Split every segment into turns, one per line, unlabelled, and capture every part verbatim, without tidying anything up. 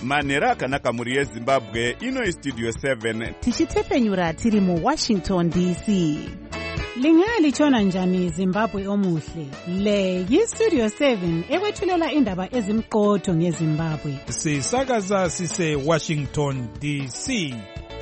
manhero akanaka mhuri yezimbabwe. Ino istudio seven
tichitefenyura tiri muwashington D C.
Lingalitshona njani Zimbabwe omuhle? Le yistudio seven ekwethulela indaba ezimqotho ngeZimbabwe.
Sisakaza sise Washington D C.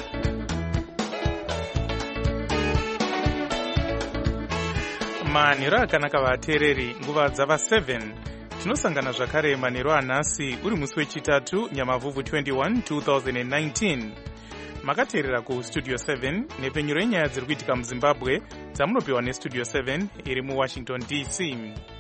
Manhero akanaka vateereri, nguva dzava seven. Tinosangana zvakare manhero anhasi uri musi wechitatu Nyamavhuvhu twenty-one two thousand nineteen. Makateerera ku Studio seven nepenyuro yenyaya dziri kuitika muZimbabwe dzamunopiwa neStudio seven iri muWashington D C.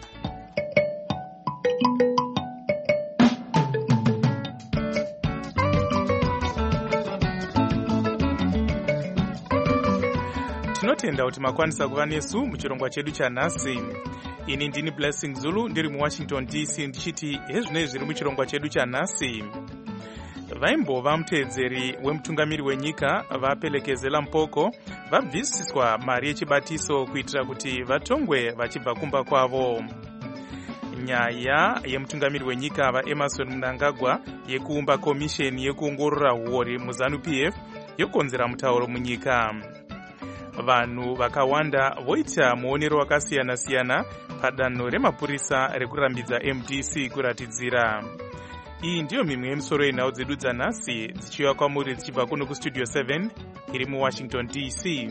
Tinotenda kuti makwanisa kuva nesu muchirongwa chedu chanhasi. Ini ndini Blessing Zulu ndiri muWashington D C ndichiti hezvinei zviri muchirongwa chedu chanhasi. Vaimbova muteedzeri wemutungamiri wenyika vapelekezela mpoko vabvisiswa mari yechibatiso kuitira kuti vatongwe vachibva kumba kwavo. Nyaya yemutungamiri wenyika vaEmerson Mnangagwa yekuumba komisheni yekuongorora huori muZANU-P F yokonzera mutauro munyika. Vanhu vakawanda voita muonero wakasiyana-siyana padanho remapurisa rekurambidza M D C kuratidzira. Iyi ndiyo mimwe yemisoro yenhau dzedu dzanhasi dzichiuya kwamuri dzichibva kuno kuStudio seven iri muWashington D C.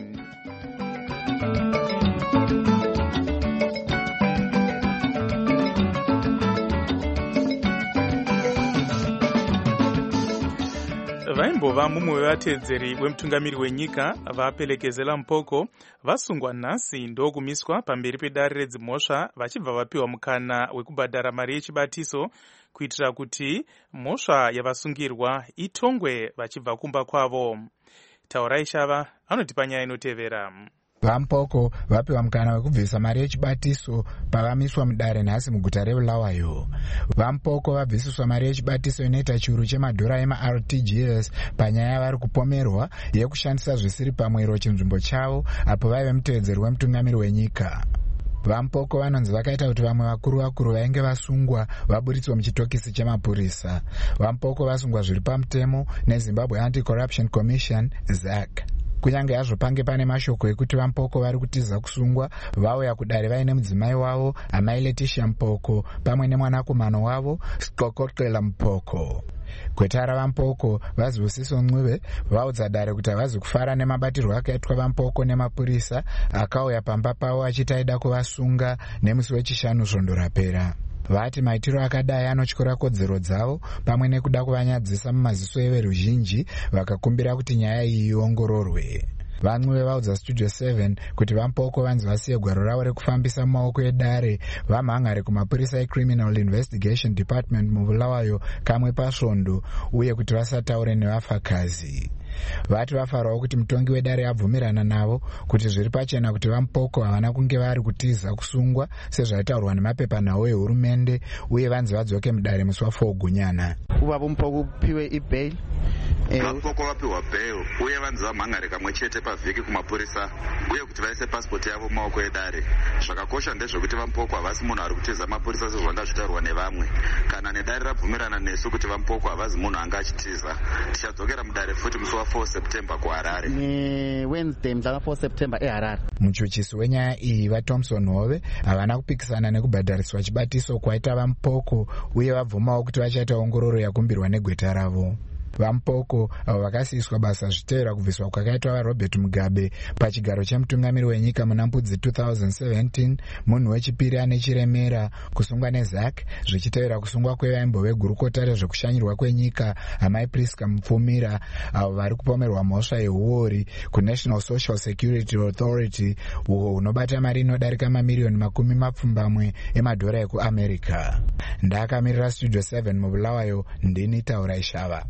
Vaimbova mumwe wevateedzeri wemutungamiri wenyika vapelekezela mpoko vasungwa nhasi ndokumiswa pamberi pedare redzimhosva vachibva vapiwa mukana wekubhadhara mari yechibatiso kuitira kuti mhosva yavasungirwa itongwe vachibva kumba kwavo. Taurai Shava anotipa nyaya inotevera.
Vampoko vapiwa mukana wekubvisa mari yechibatiso pavamiswa mudare nhasi muguta reBulawayo. Vampoko vabvisiswa mari yechibatiso inoita chiuru chemadhora ema-R T G S panyaya vari kupomerwa yekushandisa zvisiri pamwero chinzvimbo chavo apo vaive muteedzeri wemutungamiri wenyika. Vampoko vanonzi vakaita kuti vamwe vakuru vakuru vainge vasungwa vaburitswe muchitokisi chemapurisa. Vampoko vasungwa zviri pamutemo neZimbabwe Anti-Corruption Commission Z A C. Kunyange hazvo pange pane mashoko ekuti vampoko vari kutiza kusungwa vauya kudare vaine mudzimai wavo amai Letitia Mpoko pamwe nemwanakomana wavo Sixokoxela Mpoko. Kwetara vampoko vazibusiso Ncube vaudza dare kuti havazi kufara nemabatirwo akaitwa vampoko nemapurisa akauya pamba pavo achiti aida kuvasunga nemusi wechishanu svondo rapera. Vati maitiro akadai anotyora kodzero dzavo pamwe nekuda kuvanyadzisa mumaziso everuzhinji vakakumbira kuti nyaya iyi iongororwe. Vancube vaudza Studio seven kuti vampoko vanzi vasiye gwaro ravo rekufambisa mumaoko edare vamhangare kumapurisa eCriminal Investigation Department muBulawayo kamwe pasvondo uye kuti vasataure nevafakazi. Vati vafarwawo kuti mutongi wedare abvumirana navo kuti zviri pachena kuti vampoko havana kunge vari kutiza kusungwa sezvaitaurwa nemapepanhau ehurumende uye vanzi vadzoke mudare musi wa4 Gunyana.
Kuva vampoko upiwe ibail
vampoko vapiwa bail uye vanzi vamhangare kamwe chete pavhiki kumapurisa uye kuti vaise pasipoti yavo mumaoko edare. Zvakakosha ndezvekuti vampoko havasi munhu ari kutiza mapurisa sezvanga zvitaurwa nevamwe. Kana nedare rabvumirana nesu kuti vampoko havazi munhu anga achitiza, tichadzokera mudare futi musi wa4 September kuHarare.
Ni Wednesday mdava four September eHarare.
Muchuchisi wenyaya iyi vaThompson Hove havana kupikisana nekubhadhariswa chibatiso kwaita vampoko uye vabvumawo kuti vachaita ongororo yakumbirwa negweta ravo. Vampoko avo vakasiiswa basa zvitevera kubviswa kwakaitwa vaRobert Mugabe pachigaro chemutungamiri wenyika muna Mbudzi two thousand seventeen, munhu wechipiri ane chiremera, kusungwa neZ A C zvichitevera kusungwa kwevaimbo vegurukota rezvekushanyirwa kwenyika amai Priska Mupfumira avo vari kupomerwa mhosva yehuori kuNational Social Security Authority uho hunobata mari inodarika mamiriyoni makumi mapfumbamwe emadhora ekuAmerica. Ndakamirira Studio seven muBulawayo, ndini Taurai Shava.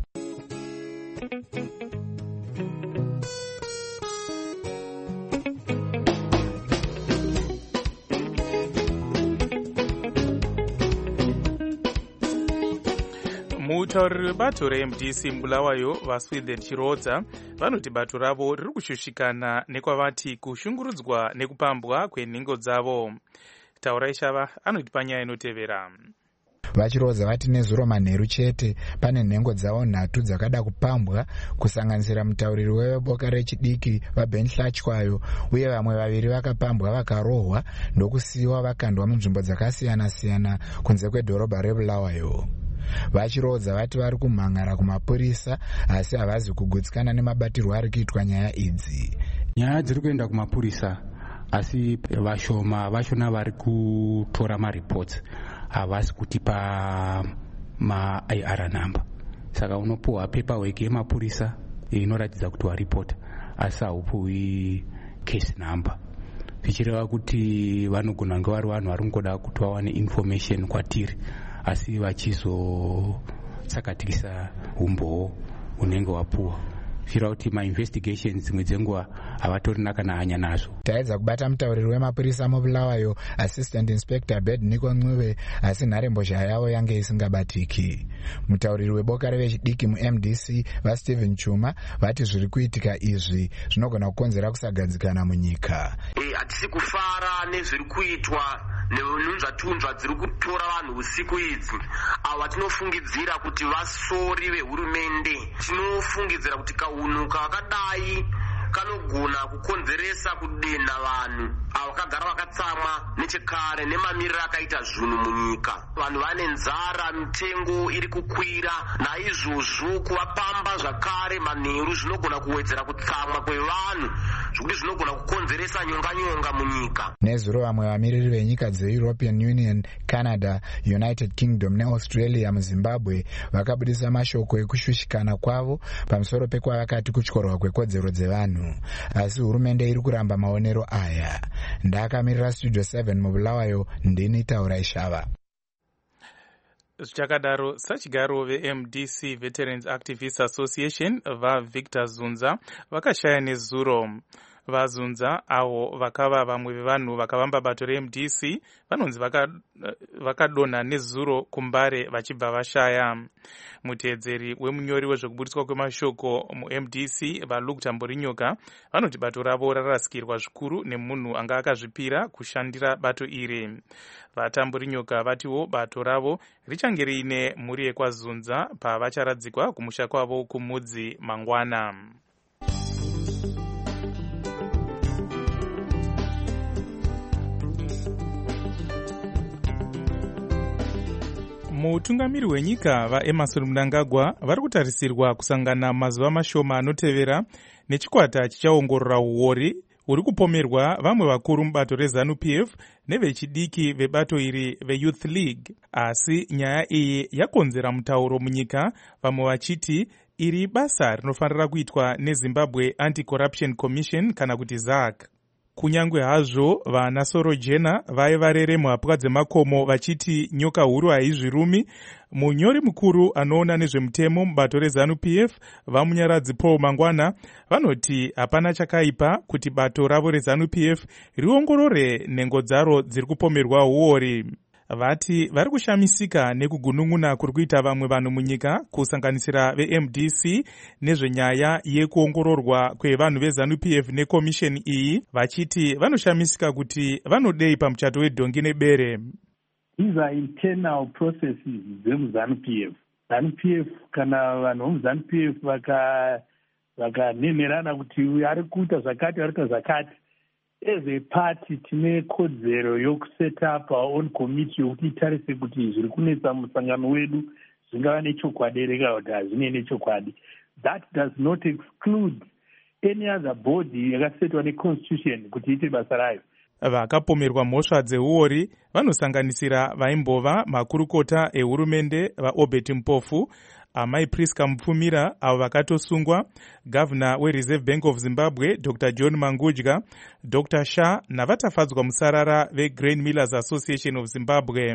Mutauriri webato reM D C muBulawayo vaSwithen Chirodza vanoti bato ravo riri kushushikana nekwavati kushungurudzwa nekupambwa kwenhengo dzavo. Taurai Shava anotipa nyaya inotevera.
vachirodza vati nezuro manheru chete pane nhengo dzavo nhatu dzakada kupambwa, kusanganisira mutauriri weveboka rechidiki vaben hlatywayo, uye vamwe vaviri vakapambwa vakarohwa ndokusiyiwa vakandwa munzvimbo dzakasiyana-siyana kunze kwedhorobha rebulawayo. Vachirodza vati vari kumhangara kumapurisa asi havazi kugutsikana nemabatirwo ari kuitwa nyaya idzi.
Nyaya dziri kuenda kumapurisa asi vashoma vachona vari kutora mareports havasi kutipa ma-I R number. Saka unopuhwa paperwork yemapurisa inoratidza kuti waripota asi haupuhwi case number. Zvichireva kuti vanogona kunge vari vanhu vari kungoda kuti vawane information kwatiri asi vachizotsakatikisa umboo unenge wapuhwa. Zvireva kuti ma-investigations dzimwe dzenguva havatorina kana hanya nazvo.
Taedza kubata mutauriri wemapurisa mubulawayo Assistant Inspector Bedniko Ncube asi nharembozha yavo yange isingabatiki. Mutauriri weboka revechidiki mu-M D C vaStephen Chuma vati zviri kuitika izvi zvinogona kukonzera kusagadzikana munyika.
Hatisi kufara nezviri kuitwa nenunzvatunzva dziri kutora vanhu usiku idzi. Ava tinofungidzira kuti vasori vehurumende. Tinofungidzira kuti kaunhu kakadai kanogona kukonzeresa kudenha vanhu avo vakagara vakatsamwa nechekare nemamiriro akaita zvinhu munyika. Vanhu vane nzara, mitengo iri kukwira, naizvozvo kuvapamba zvakare manheru zvinogona kuwedzera kutsamwa kwevanhu zvokuti zvinogona kukonzeresa nyonga-nyonga munyika.
Nezuro vamwe vamiriri venyika dze-European Union, Canada, United Kingdom neAustralia muZimbabwe vakabudisa mashoko ekushushikana kwavo pamusoro pekwavakati kutyorwa kwekodzero dzevanhu. Asi hurumende iri kuramba maonero aya. Ndakamirira Studio seven mubulawayo, ndini Taura Ishava.
Zvichakadaro, sachigaro ve-M D C Veterans Activists Association vaVictor Zunza vakashaya nezuro. VaZunza avo vakava vamwe vevanhu vakavamba bato re-M D C vanonzi vakadonha vaka nezuro kumbare vachibva vashaya. Muteedzeri wemunyori wezvekubudiswa kwemashoko mu-M D C vaLuke Tamburinyoka vanoti bato ravo rarasikirwa zvikuru nemunhu anga akazvipira kushandira bato iri. VaTamburinyoka vatiwo bato ravo richange riine mhuri yekwaZunza pavacharadzikwa kumusha kwavo kumudzi mangwana. Mutungamiri wenyika vaEmerson Mnangagwa vari kutarisirwa kusangana mazuva mashoma anotevera nechikwata chichaongorora uori uri kupomerwa vamwe vakuru mubato reZANU P F nevechidiki vebato iri veYouth League. Asi nyaya iyi yakonzera mutauro munyika, vamwe vachiti iri basa rinofanira kuitwa neZimbabwe Anti-Corruption Commission kana kuti Z A C. Kunyangwe hazvo vana Sorojena vaiva rere muhapwa dzemakomo vachiti nyoka huru haizvirumi, munyori mukuru anoona nezvemutemo mubato reZANU P F vamunyaradzi Paul Mangwana vanoti hapana chakaipa kuti bato ravo reZANU P F riongorore nhengo dzaro dziri kupomerwa uori. Vati vari kushamisika nekugunun'una kuri kuita vamwe vanhu munyika kusanganisira ve-M D C nezvenyaya yekuongororwa kwevanhu veZANU P F nekomisheni iyi, vachiti vanoshamisika kuti vanodei pamuchato wedhongi nebere.
These are internal processes dzemuZANU P F. ZANU P F kana vanhu vomuZANU P F vaka vakanemerana kuti ari kuita zvakati ari kuita zvakati, as a party tine kodzero yokuset up our own committee yokuti itarise kuti zviri kunetsa musangano wedu zvingava nechokwadi here kana kuti hazvine nechokwadi. That does not exclude any other body yakasetwa neconstitution kuti ite basa rayo.
Vakapomerwa mhosva dzeuori vanosanganisira vaimbova makurukota ehurumende vaObert Mpofu, Amai Priska Mupfumira avo vakatosungwa, Governor weReserve Bank of Zimbabwe Doctor John Mangudya, Doctor Shah navatafadzwa musarara veGrain Millers Association of Zimbabwe.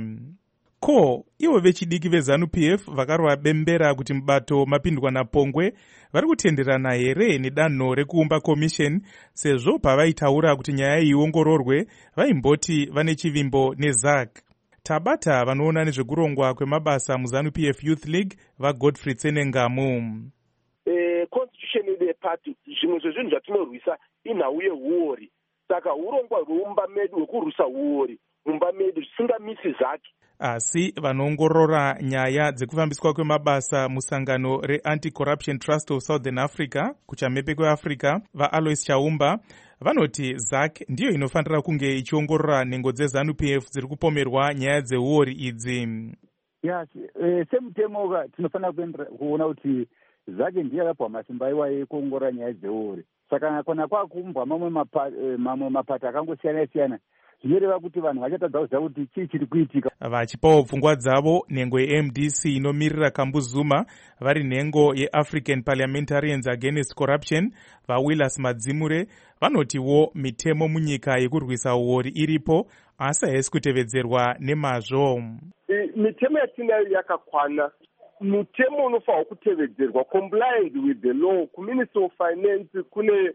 Ko ivo vechidiki veZANU P F vakarwa bembera kuti mubato mapindwa napongwe vari kutenderana here nedanho rekuumba commission, sezvo pavaitaura kuti nyaya iongororwe vaimboti vane chivimbo neZ A C. Tabata vanoona nezvekurongwa kwemabasa muZANU P F Youth League vaGodfrey Tsenengamu.
Eh, constitution yedu yeparty zvimwe zvezvinhu zvatinorwisa inhau yeuori. Saka urongwa rwumba medu hwekurwisa uori mumba medu zvisingamisi zvake.
Asi vanoongorora nyaya dzekufambiswa kwemabasa musangano reAnti-Corruption Trust of Southern Africa kuchamhepe kweAfrica vaAlois Chaumba vanoti Z A C ndiyo inofanira kunge ichiongorora nhengo dzeZANU-P F dziri kupomerwa nyaya dzeuori idzi.
Yes, eh, semutemo tinofanira kuona kuti Z A C ndiyo yakapwa masimba iwayo ekuongorora nyaya dzeuori. Saka kana kwakumbwa mamwe mapa, eh, mamwe mapato akangosiyana siyana zvinoreva kuti vanhu vachatadza kuziva kuti chii chiri kuitika.
Vachipawo pfungwa dzavo nhengo ye-M D C inomirira Kambu Zuma vari nhengo ye-African Parliamentarians Against Corruption vaWillis Madzimure vanotiwo mitemo munyika yekurwisa uori iripo asi haisi kutevedzerwa nemazvo.
E, mitemo yatinayo yakakwana. Mutemo unofanirwa kutevedzerwa, compliant with the law. Kuministry of Finance kune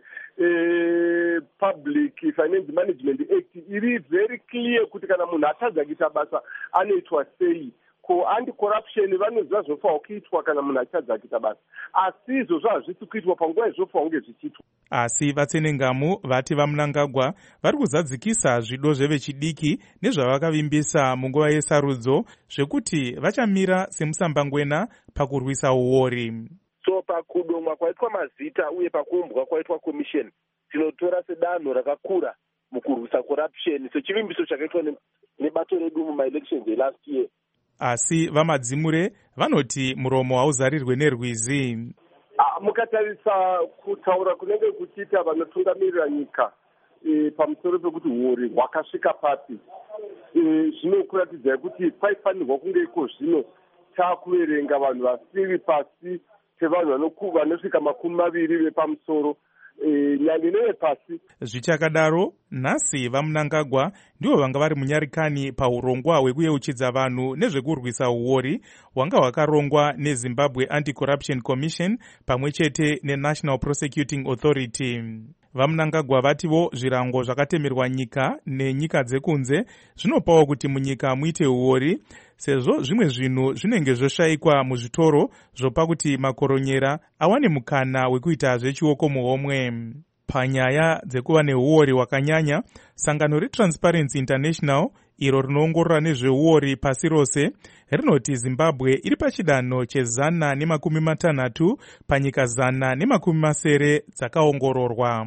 eh, Public Finance Management Act iri very clear kuti kana munhu atadza kuita basa anoitwa sei. Ko anti-corruption vanoziva zvofanirwa kuitwa kana munhu atadza kuita basa, asi izvozvo hazvisi kuitwa panguva izvofanirwa kunge zvichiitwa.
Asi vatsenengamu vati vaMnangagwa vari kuzadzikisa zvido zvevechidiki nezvavakavimbisa munguva yesarudzo zvekuti vachamira semusambangwena pakurwisa uori.
So pakudomwa kwaitwa mazita uye pakuumbwa kwaitwa commission tinotora sedanho rakakura mukurwisa corruption sechivimbiso chakaitwa nebato redu mumaelections elast year.
Asi vaMadzimure vanoti muromo hauzarirwe nerwizi.
Mukatarisa kutaura kunenge kuchiita vanotungamirira nyika e, pamusoro pekuti uori hwakasvika papi, e, zvinokuratidza kuti kwaifanirwa kunge iko zvino taakuverenga vanhu vasiri pasi pevanhu vanosvika makumi maviri vepamusoro nyanga inove pasi.
Zvichakadaro nhasi vaMnangagwa ndivo vanga vari munyarikani paurongwa hwekuyeuchidza vanhu nezvekurwisa uori hwanga hwakarongwa neZimbabwe Anti-Corruption Commission pamwe chete neNational Prosecuting Authority. VaMnangagwa vativo zvirango zvakatemerwa nyika nenyika dzekunze zvinopawo kuti munyika muite uori sezvo zvimwe zvinhu zvinenge zvoshayikwa muzvitoro zvopa kuti makoronyera awane mukana wekuita zvechioko muhomwe. Panyaya dzekuva neuori hwakanyanya, sangano reTransparency International iro rinoongorora nezveuori pasi rose rinoti Zimbabwe iri pachidanho chezana nemakumi matanhatu panyika zana nemakumi masere dzakaongororwa.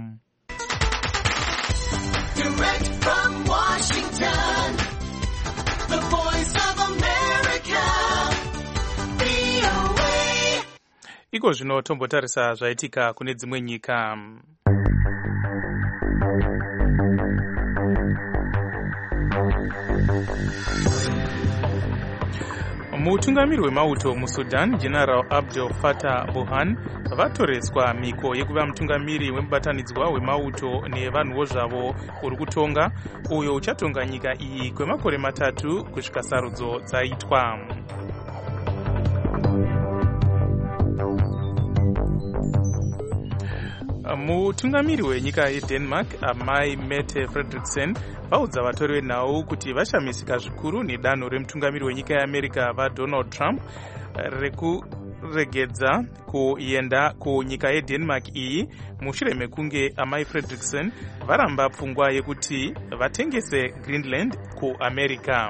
Iko zvino tombotarisa zvaitika kune dzimwe nyika. Mutungamiri wemauto muSudan, General Abdel Fattah Burhan, vatoreswa miko yekuva mutungamiri wemubatanidzwa wemauto nevanhuwo zvavo uri kutonga, uyo uchatonga nyika iyi kwemakore matatu kusvika sarudzo dzaitwa. Mutungamiri wenyika yeDenmark, Amai Mette Frederiksen, vaudza vatori venhau kuti vashamisika zvikuru nedanho remutungamiri wenyika yeAmerica vaDonald Trump rekuregedza kuenda kunyika yeDenmark iyi mushure mekunge Amai Frederiksen varamba pfungwa yekuti vatengese Greenland kuAmerica.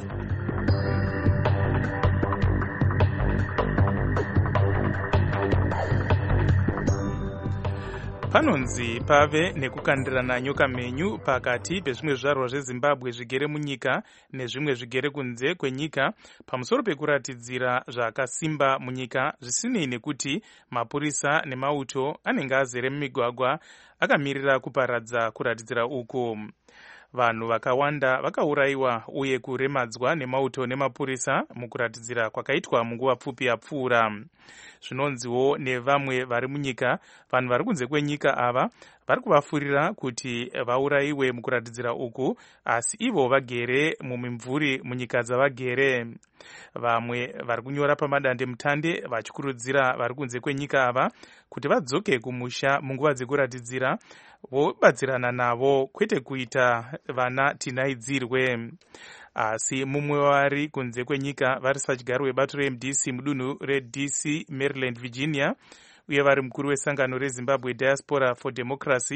Panonzi pave nekukandirana nyoka menyu pakati pezvimwe zvizvarwa zveZimbabwe zvigere munyika nezvimwe zvigere kunze kwenyika pamusoro pekuratidzira zvakasimba munyika zvisinei nekuti mapurisa nemauto anenge azere mumigwagwa akamirira kuparadza kuratidzira uku. Vanhu vakawanda vakaurayiwa uye kuremadzwa nemauto nemapurisa mukuratidzira kwakaitwa munguva pfupi yapfuura. Zvinonziwo nevamwe vari munyika, vanhu vari kunze kwenyika ava vari kuvafurira kuti vaurayiwe mukuratidzira uku, asi ivo vagere mumimvuri munyika dzavagere. Vamwe vari kunyora pamadande mutande vachikurudzira vari kunze kwenyika ava kuti vadzoke kumusha munguva dzekuratidzira vobatsirana navo kwete kuita vana tinaidzirwe. Asi mumwe vari kunze kwenyika vari sachigaro webato reM D C mudunhu reD C Maryland Virginia uye vari mukuru wesangano reZimbabwe Diaspora for Democracy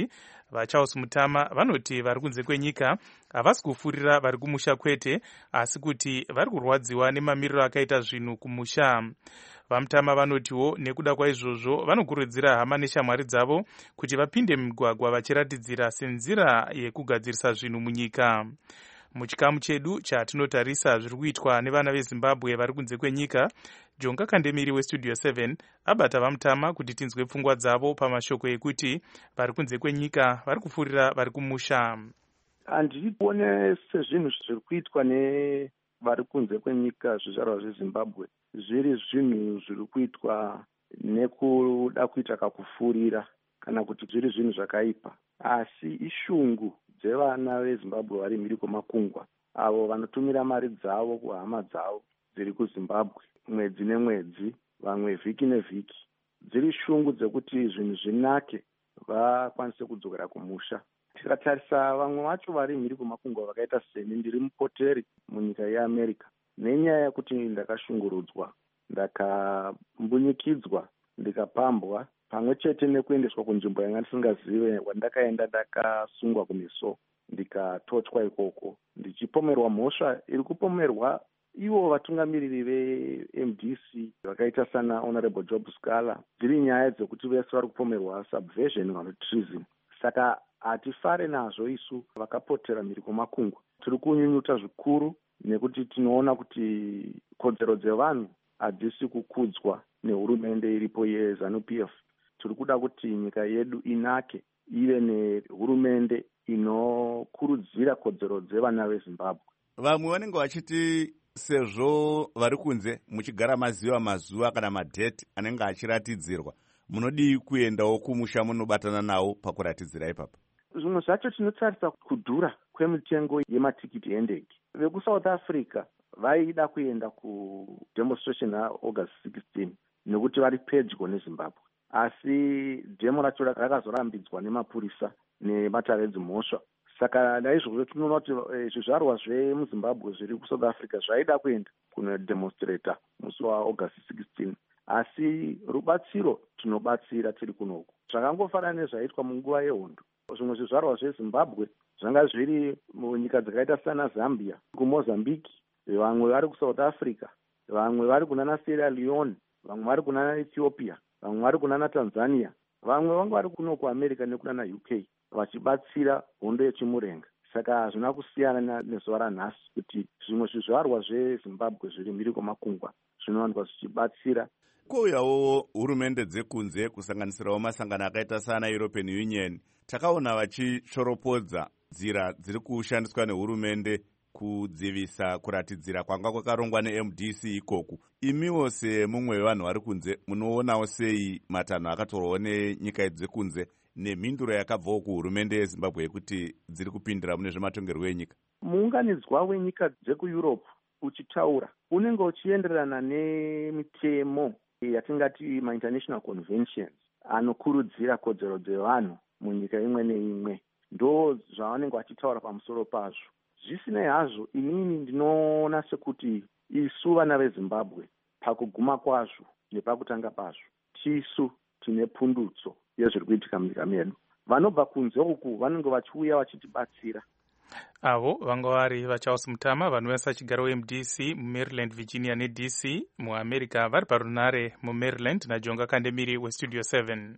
VaCharles Mutama vanoti vari kunze kwenyika havasi kufurira vari kumusha kwete, asi kuti vari kurwadziwa nemamiriro akaita zvinhu kumusha. VaMutama vanotiwo nekuda kwaizvozvo vanokurudzira hama neshamwari dzavo kuti vapinde mumigwagwa vachiratidzira senzira yekugadzirisa zvinhu munyika. Muchikamu chedu chatinotarisa zviri kuitwa nevana veZimbabwe vari kunze kwenyika, Jonga Kandemiri weStudio seven abata VaMutama kuti tinzwe pfungwa dzavo pamashoko ekuti vari kunze kwenyika vari kufurira vari kumusha.
Handiri kuone sezvinhu zviri kuitwa nevari kunze kwenyika zvizvarwa zveZimbabwe zviri zvinhu zviri kuitwa nekuda kuita kakufurira kana kuti zviri zvinhu zvakaipa, asi ishungu dzevana veZimbabwe vari mhiri kwemakungwa avo vanotumira mari dzavo kuhama dzavo dziri kuZimbabwe mwedzi nemwedzi, vamwe vhiki nevhiki. Dziri shungu dzekuti zvinhu zvinake vakwanise kudzokera kumusha. Tikatarisa vamwe vacho vari mhiri kwemakungwa vakaita seni, ndiri mupoteri munyika yeAmerica. Nenyaya yekuti ndakashungurudzwa, ndakambunyikidzwa, ndikapambwa, pamwe chete nekuendeswa kunzvimbo yanga ndisingazive, wandakaenda ndakasungwa kumeso ndikatochwa ikoko, ndichipomerwa mhosva iri kupomerwa ivo vatungamiriri ve-M D C vakaita sana Honorable Job Scala. Dziri nyaya dzekuti vese vari kupomerwa subversion kana treason. Saka hatifare nazvo isu vakapotera mhiri kwemakungwa. Tiri kunyunyuta zvikuru nekuti tinoona kuti kodzero dzevanhu hadzisi kukudzwa nehurumende iripo yeZANU P F. Tiri kuda kuti nyika yedu inake, ive nehurumende inokurudzira kodzero dzevana veZimbabwe.
Vamwe vanenge vachiti sezvo vari kunze muchigara maziva mazuva kana madheti anenge achiratidzirwa, munodii kuendawo kumusha munobatana nawo pakuratidzira ipapa?
Zvimwe zvacho tinotarisa kudhura kwemitengo yematikiti endege. VekuSouth Africa vaida kuenda kudemonstration naAugust sixteen nekuti vari pedyo neZimbabwe, asi dhemo racho rakazorambidzwa nemapurisa nemataredzi mhosva. Saka naizvozvo tinoona kuti zvizvarwa zvemuZimbabwe zviri kuSouth Africa zvaida kuenda kunodemonstrata musi waAugust sixteen, asi rubatsiro tinobatsira tiri kunoku. Zvakangofanana nezvaitwa munguva yehondo. Zvimwe zvizvarwa zveZimbabwe zvanga zviri munyika dzakaita sana Zambia, kuMozambique, vamwe vari kuSouth Africa, vamwe vari kunana Sierra Leone, vamwe vari kunana Ethiopia, vamwe vari kunana Tanzania, vamwe vanga vari kuno kuAmerica nekunana U K vachibatsira hondo yechimurenga. Saka hazvina kusiyana nezuva ranhasi kuti zvimwe zvizvarwa zveZimbabwe zviri mhiri kwemakungwa zvinowanikwa zvichibatsira.
Kouyawo hurumende dzekunze kusanganisirawo masangano akaita sana European Union, takaona vachishoropodza nzira dziri kushandiswa nehurumende kudzivisa kuratidzira kwanga kwakarongwa ne-M D C ikoku. Imiwo semumwe wevanhu vari kunze munoonawo sei matanho akatorwawo nenyika dzekunze nemhinduro yakabvawo kuhurumende yeZimbabwe yekuti dziri kupindira mune zvematongerwo enyika? Muunganidzwa
wenyika dzekuEurope uchitaura unenge uchienderana nemitemo yatingati ma-international conventions anokurudzira kodzero dzevanhu munyika imwe neimwe. Ndo zvavanenge vachitaura pamusoro pazvo. Zvisinei hazvo, inini ndinoona sekuti isu vana veZimbabwe pakuguma kwazvo nepakutanga pazvo tisu tine pundutso yezviri kuitika munyika medu. Vanobva kunze uku vanenge vachiuya vachitibatsira.
Avo vanga vari vaCharles Mutama vanoisa chigaro M D C muMaryland, Virginia neD C muAmerica vari parunare muMaryland, naJonga Kandemiri weStudio seven.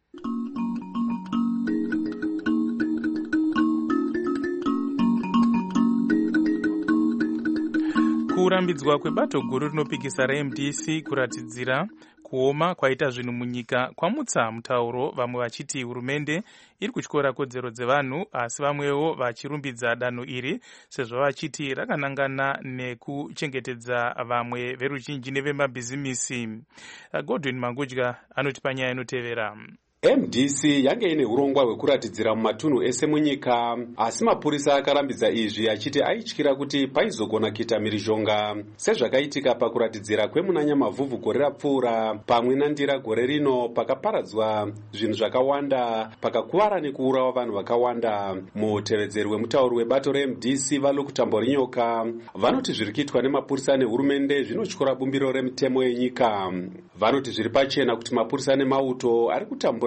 Kurambidzwa kwebato guru rinopikisa reM D C kuratidzira kuoma kwaita zvinhu munyika kwamutsa mutauro, vamwe vachiti hurumende iri kutyora kodzero dzevanhu, asi vamwewo vachirumbidza danho iri sezvo vachiti rakanangana nekuchengetedza vamwe veruzhinji nevemabhizimisi. Godwin Mangudya anoti panyaya inotevera.
M D C yange ine urongwa hwekuratidzira mumatunhu ese munyika, asi mapurisa akarambidza izvi achiti aityira kuti paizogona kuita mhirizhonga sezvakaitika pakuratidzira kwemunanyamavhuvhu gore rapfuura, pamwe nandira gore rino pakaparadzwa zvinhu zvakawanda, pakakuvara nekuurawa vanhu vakawanda. Mutevedzeri wemutauri webato reM D C vaLukutamborinyoka vanoti zviri kuitwa nemapurisa nehurumende zvinotyora bumbiro remitemo yenyika. Vanoti zviri pachena kuti mapurisa nemauto ari kutambura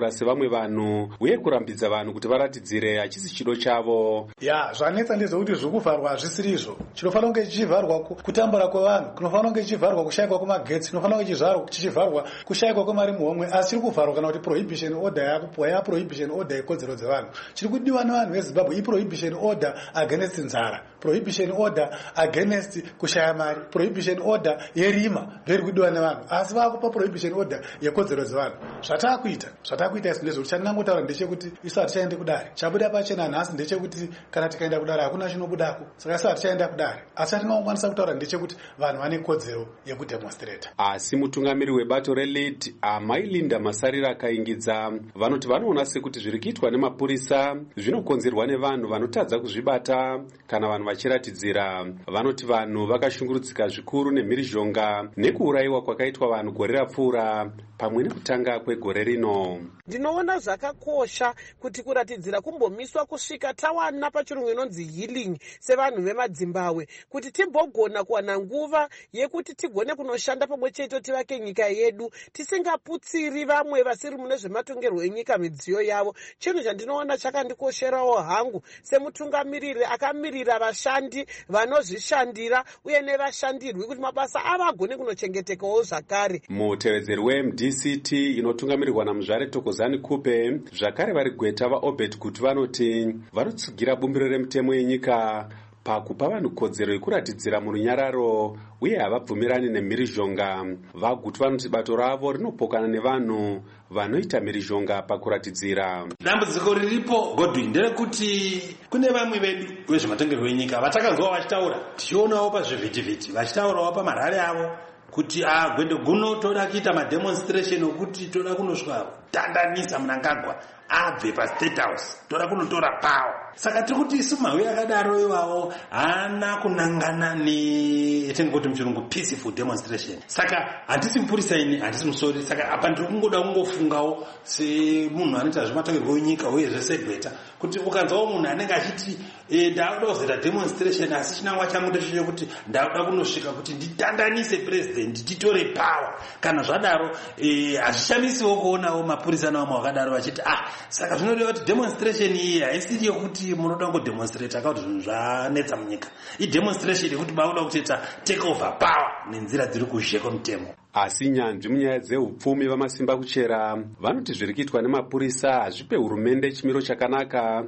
kutaura sevamwe vanhu uye kurambidza vanhu kuti varatidzire hachisi chido chavo.
ya zvanetsa ndezvekuti zvokuvharwa hazvisiri izvo. chinofanira kunge chichivharwa kutambura kwevanhu, kunofanira kunge chichivharwa kushayikwa kwemagetsi, kunofanira kunge chichivharwa kushayikwa kwemari muhomwe, asi chiri kuvharwa kana kuti prohibition order yakupuwa ya prohibition order yekodzero dzevanhu. chiri kudiwa nevanhu vezimbabwe iprohibition order against nzara, prohibition order against kushaya mari, prohibition order yerima ndiri kudiwa nevanhu, asi vakupa prohibition order yekodzero dzevanhu. zvatakuita zvatakuita isi ndezvekuti chandingangotaura ndechekuti isu hatichaende kudare. chabuda pachena nhasi ndechekuti kana tikaenda kudare hakuna chinobudako, saka isu hatichaenda kudare, asi chatingakwanisa kutaura ndechekuti vanhu vane kodzero yekudemonstrata.
Asi mutungamiri webato reLead amai Linda Masarira akaingidza vanoti vanoona sekuti zviri kuitwa nemapurisa zvinokonzerwa nevanhu vanotadza kuzvibata kana vanhu vachiratidzira. Vanoti vanhu vakashungurudzika zvikuru nemhirizhonga nekuurayiwa kwakaitwa vanhu gore rapfuura pamwe nekutanga kwegore rino.
Ndinoona zvakakosha kuti kuratidzira kumbomiswa kusvika tawana pachirungu inonzi healing sevanhu vemadzimbabwe, kuti timbogona kuwana nguva yekuti tigone kunoshanda pamwe chete tivake nyika yedu tisingaputsiri vamwe vasiri mune zvematongerwo enyika midziyo yavo. Chinhu chandinoona chakandikosherawo hangu semutungamiriri akamirira vashandi vanozvishandira uye nevashandirwi kuti mabasa avo agone kunochengetekawo zvakare.
Mutevedzeri weM D C T inotungamirirwa naMuzvare Tokozani Kupe zvakare vari gweta vaObed kuti vanoti vanotsigira bumbiro remutemo yenyika pakupa vanhu kodzero yekuratidzira murunyararo uye havabvumirani nemhirizhonga. Vaguti vanoti bato ravo rinopokana nevanhu vanoita mhirizhonga pakuratidzira.
Dambudziko riripo Godwin nderekuti kune vamwe vedu vezvematongerwo enyika vatakanzwa vachitaura, tichionawo pazvivhitivhiti vachitaurawo pamarare avo kuti ah gwendo guno toda kuita mademonstration okuti toda kunosvika dandanisa Mnangagwa abve paState House, toda kunotora power. Saka tiri kuti isu mahwe akadaro iwawo haana kunangana netingoti muchirungu peaceful demonstration. Saka handisi mupurisa ini, handisi musori. Saka apa ndiri kungoda kungofungawo semunhu anoita zvematongerwo enyika uye zvese gweta kuti ukanzwawo munhu anenge achiti e, ndauda kuzoita demonstration asi chinangwa changu ndechito kuti ndauda kunosvika kuti nditandanise president titore power. Kana zvadaro hazvishamisiwo kuonawo mapurisa navamwe vakadaro vachiti ah saka zvinodiwa kuti demonstration iyi haisiri yekuti munoda kungodemonstrata kuti zvinhu zvanetsa munyika. Idemonstration yekuti vauda kutoita take over power nenzira dziri kuzheko mutemo.
Asi nyanzvi munyaya dzeupfumi vamasimba kuchera vanoti zviri kuitwa nemapurisa hazvipe hurumende chimiro chakanaka,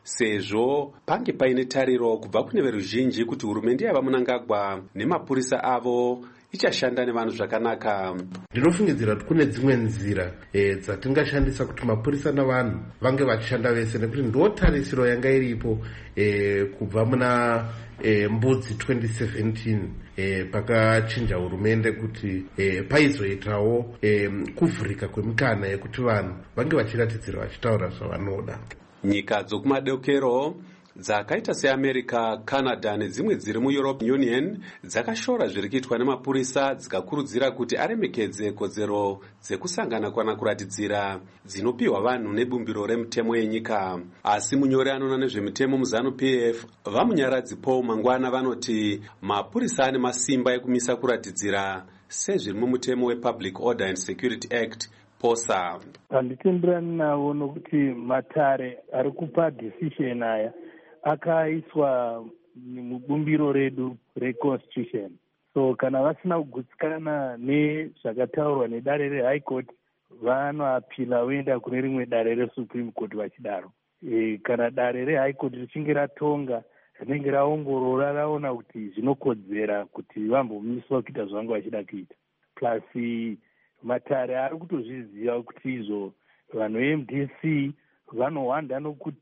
sezvo pange paine tariro kubva kune veruzhinji kuti hurumende yava Mnangagwa nemapurisa avo ichashanda nevanhu zvakanaka.
Ndinofungidzira kuti kune dzimwe nzira e, dzatingashandisa kuti mapurisa navanhu vange vachishanda vese, nekuti ndotarisiro yanga iripo e, kubva muna e, Mbudzi twenty seventeen e, pakachinja hurumende kuti e, paizoitawo e, kuvhurika kwemikana yekuti vanhu vange vachiratidzira vachitaura zvavanoda.
Nyika dzokumadokero dzakaita seAmerica, Canada nedzimwe dziri muEuropean Union dzakashora zviri kuitwa nemapurisa dzikakurudzira kuti aremekedze kodzero dzekusangana kana kuratidzira dzinopiwa vanhu nebumbiro remutemo yenyika. Asi munyori anoona nezvemitemo muZanu P F vamunyaradzi Paul Mangwana vanoti mapurisa ane masimba ekumisa kuratidzira sezviri mumutemo wePublic Order and Security Act posa.
Handitenderani navo nokuti matare ari kupa decision aya akaiswa mubumbiro redu reconstitution. So kana vasina kugutsikana nezvakataurwa nedare reHigh Court vanoapila voenda kune rimwe dare reSupreme Court vachidaro. E, kana dare reHigh Court richinge ratonga rinenge raongorora raona kuti zvinokodzera kuti vambomiswa kuita zvavanga vachida kuita. Plus matare ari kutozviziva kuti izvo vanhu veM D C vanohwanda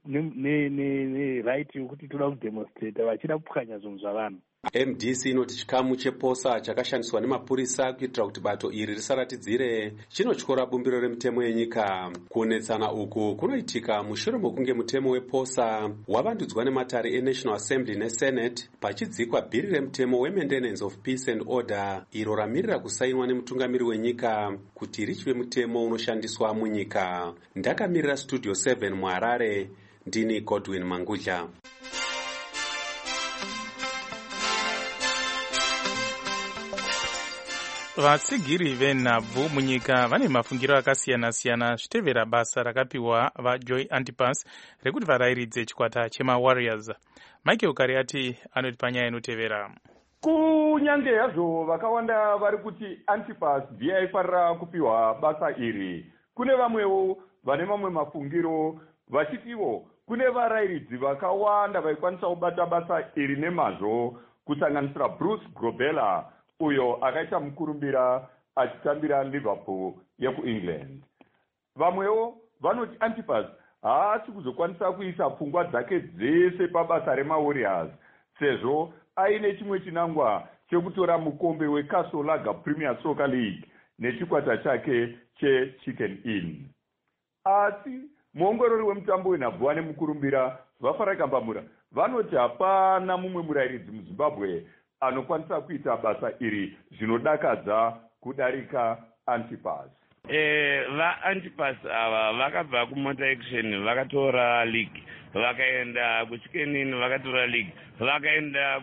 ne-right yokuti toda kudemonstrata vachida kupwanya zvinhu zvavanhu.
M D C inoti chikamu cheposa chakashandiswa nemapurisa kuitira kuti bato iri risaratidzire chinotyora bumbiro remutemo yenyika. Kunetsana uku kunoitika mushure mokunge mutemo weposa wavandudzwa nematare eNational Assembly neSenate pachidzikwa bhiri remutemo weMaintenance of Peace and Order iro ramirira kusainwa nemutungamiri wenyika kuti richive mutemo unoshandiswa munyika. Ndakamirira Studio seven muHarare, ndini Godwin Mangudla.
vatsigiri venhabvu munyika vane mafungiro akasiyana-siyana zvitevera basa rakapiwa vajoy antipas rekuti varayiridze chikwata chemawarriors. Michael Kariati anoti panyaya inotevera.
Kunyange hazvo vakawanda vari kuti Antipas ndiye aifarira kupiwa basa iri, kune vamwewo vane mamwe mafungiro vachitiwo kune varayiridzi vakawanda vaikwanisa kubata basa iri nemazvo, kusanganisira Bruce Grobbelaar uyo akaita mukurumbira achitambira Liverpool yekuEngland. Vamwewo vanoti Antipas haasi kuzokwanisa kuisa pfungwa dzake dzese pabasa remaWarriors sezvo aine chimwe chinangwa chekutora mukombe weCastle Lager Premier Soccer League nechikwata chake cheChicken Inn. Asi muongorori wemutambo wenhabvu ane mukurumbira vafarakambamura vanoti hapana mumwe murayiridzi muZimbabwe anokwanisa kuita basa iri zvinodakadza kudarika Antipas.
Eh, va Antipas ava vakabva kuMotor Action vakatora league, vakaenda kuChicken Inn vakatora league, vakaenda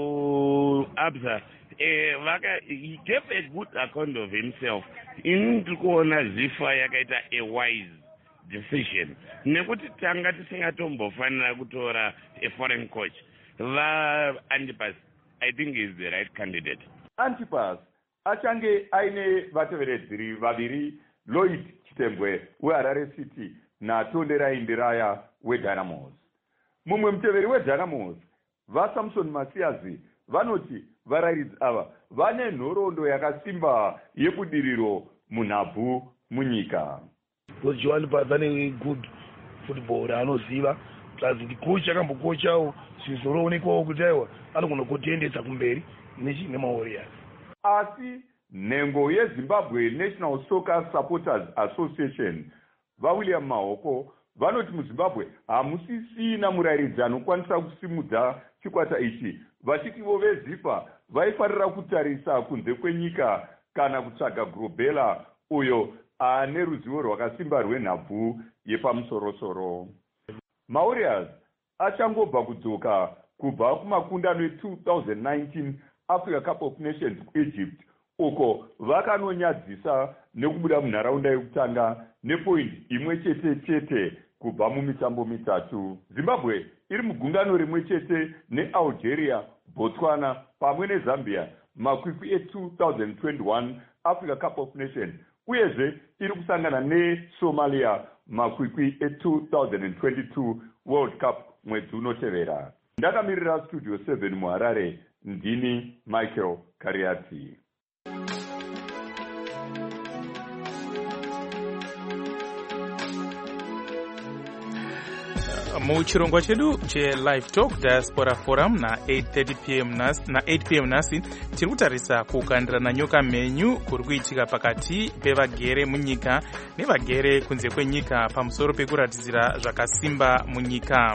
kuAbsa. Eh, vaka he gave a good account of himself. In tikuona zifa yakaita a wise decision. Nekuti tanga tisingatombofanira kutora a foreign coach. Va Antipas, I think is the right candidate.
Antipas achange aine vateveredzeri vaviri, Lloyd Chitembwe weHarare City naTondera Indiraya weDynamos. Mumwe muteveri weDynamos, vaSamson Masiazi, vanoti varayiridzi ava vane nhoroondo yakasimba yebudiriro munhabvu munyika.
Because Joe Antipas ane good football anoziva, plus the coach akambokochawo zvizoonekwawo kuti aiwa anogona kutoendesa kumberi nemaWarriors.
Asi nhengo yeZimbabwe National Soccer Supporters Association vaWilliam Mahoko vanoti muZimbabwe hamusisina murayiridzi anokwanisa kusimudza chikwata ichi, vachitivo veZifa vaifarira kutarisa kunze kwenyika kana kutsvaga Grobbelaar uyo ane ruzivo rwakasimba rwenhabvu yepamusorosoro. maWarriors achangobva kudzoka kubva kumakundano e-two thousand nineteen Africa Cup of Nations kuEgypt, uko vakanonyadzisa nekubuda munharaunda yekutanga nepoint imwe chete chete kubva mumitambo mitatu. Zimbabwe iri mugungano rimwe chete neAlgeria, Botswana pamwe neZambia makwikwi e-two thousand twenty-one Africa Cup of Nations, uyezve iri kusangana neSomalia makwikwi e-two thousand twenty-two World Cup mwedzi unotevera. Ndakamirira Studio seven muHarare, ndini Michael Kariati.
Muchirongwa chedu che-Live Talk Diaspora Forum na eight thirty p m na eight p m nasi tiri kutarisa kukandirana nyoka mhenyu kuri kuitika pakati pevagere munyika nevagere kunze kwenyika pamusoro pekuratidzira zvakasimba munyika.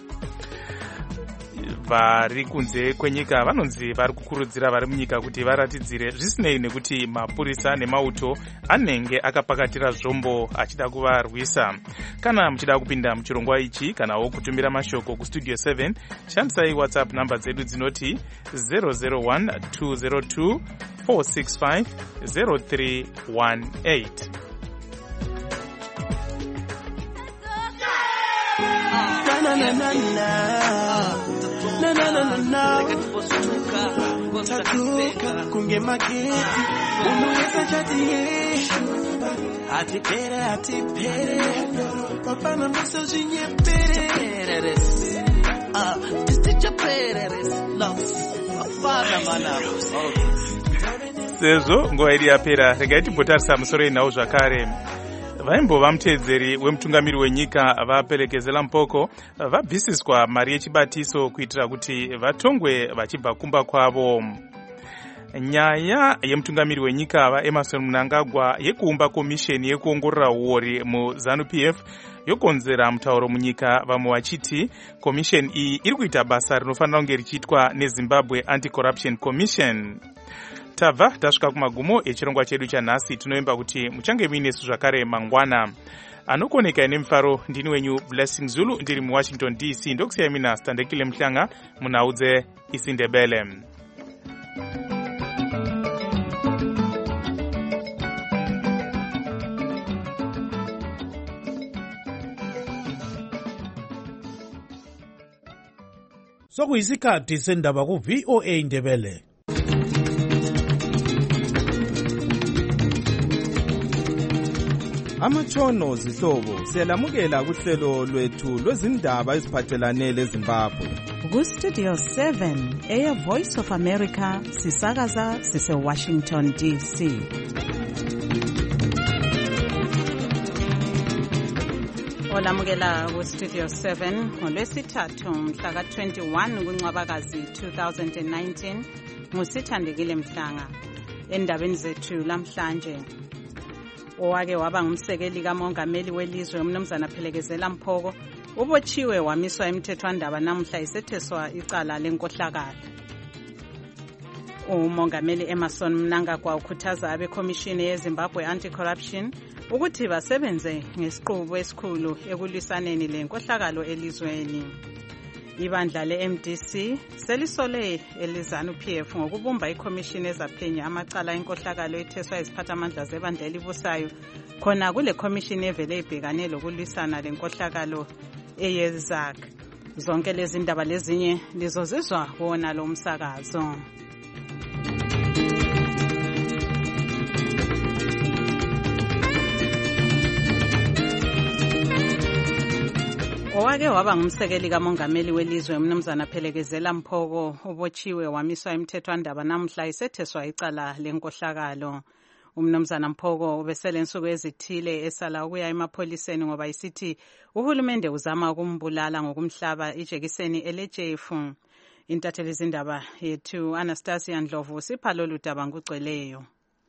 Vari kunze kwenyika vanonzi vari kukurudzira vari munyika kuti varatidzire zvisinei nekuti mapurisa nemauto anenge akapakatira zvombo achida kuvarwisa. Kana muchida kupinda muchirongwa ichi kanawo kutumira mashoko kustudio seven, shandisai WhatsApp namba dzedu dzinoti zero zero one two zero two four six five zero three one eight.
Na na na na na na na na tatuka kunge mageti unaweza chatie ati pere ati pere papana message nyepere ah sticha pere love afana mana.
Sezvo nguva iri yapera, regai timbotarisa musoro inawo zvakare. Vaimbova muteedzeri wemutungamiri wenyika vaperekezela mpoko vabvisiswa mari yechibatiso kuitira kuti vatongwe vachibva kumba kwavo. Nyaya yemutungamiri wenyika vaEmmerson Mnangagwa yekuumba komisheni yekuongorora uori muZANU-P F yokonzera mutauro munyika, vamwe vachiti komisheni iyi iri kuita basa rinofanira kunge richiitwa neZimbabwe Anti-Corruption Commission. Tabva tasvika kumagumo echirongwa chedu chanhasi. Tinoimba kuti muchange muinesu zvakare mangwana. Anokoneka ine mufaro ndini wenyu Blessing Zulu ndiri muWashington D C. Ndokusiyai mina Standekile Mhlanga munhaudze isiNdebele.
sokuyisikhathi sendaba ku-V O A Ndebele.
Amatshono zihlobo siyalamukela kuhlelo lwethu lwezindaba eziphathelane leZimbabwe.
Ku-Studio seven, Air Voice of America, sisakaza sise-Washington D C. Olamukela ku-Studio seven ngolwesithathu mhla ka-twenty-one kuNcwabakazi two thousand nineteen ngusithandekile Mhlanga. Endabeni zethu lamhlanje, owake waba ngumsekeli kamongameli welizwe umnumzana Phelekezela Mphoko ubotshiwe wamiswa emthethwandaba namuhla isetheswa icala lenkohlakalo. Umongameli Emerson Mnangagwa ukhuthaza abekhomishini yeZimbabwe Anti-Corruption ukuthi basebenze ngesiqubu esikhulu ekulwisaneni lenkohlakalo elizweni. Ibandla le-M D C selisole elizanu P F ngokubumba ikhomishini ezaphenya amacala enkohlakalo etheswa iziphathamandla zebandla elibusayo khona kule khomishini evele ibhekane lokulwisana lenkohlakalo eyeZAC. Zonke lezi ndaba lezinye lizozizwa wona lo msakazo. Owake waba ngumsekeli kamongameli welizwe umnumzana Phelekezela Mphoko ubotshiwe wamiswa emthethwandaba namuhla isetheswa icala lenkohlakalo. Umnumzana Mphoko ubesele insuku ezithile esala ukuya emapholiseni ngoba isithi uhulumende uzama ukumbulala ngokumhlaba ijekiseni elejefu. Intatheli zindaba yethu Anastasia Ndlovu sipha lolu daba ngugcweleyo.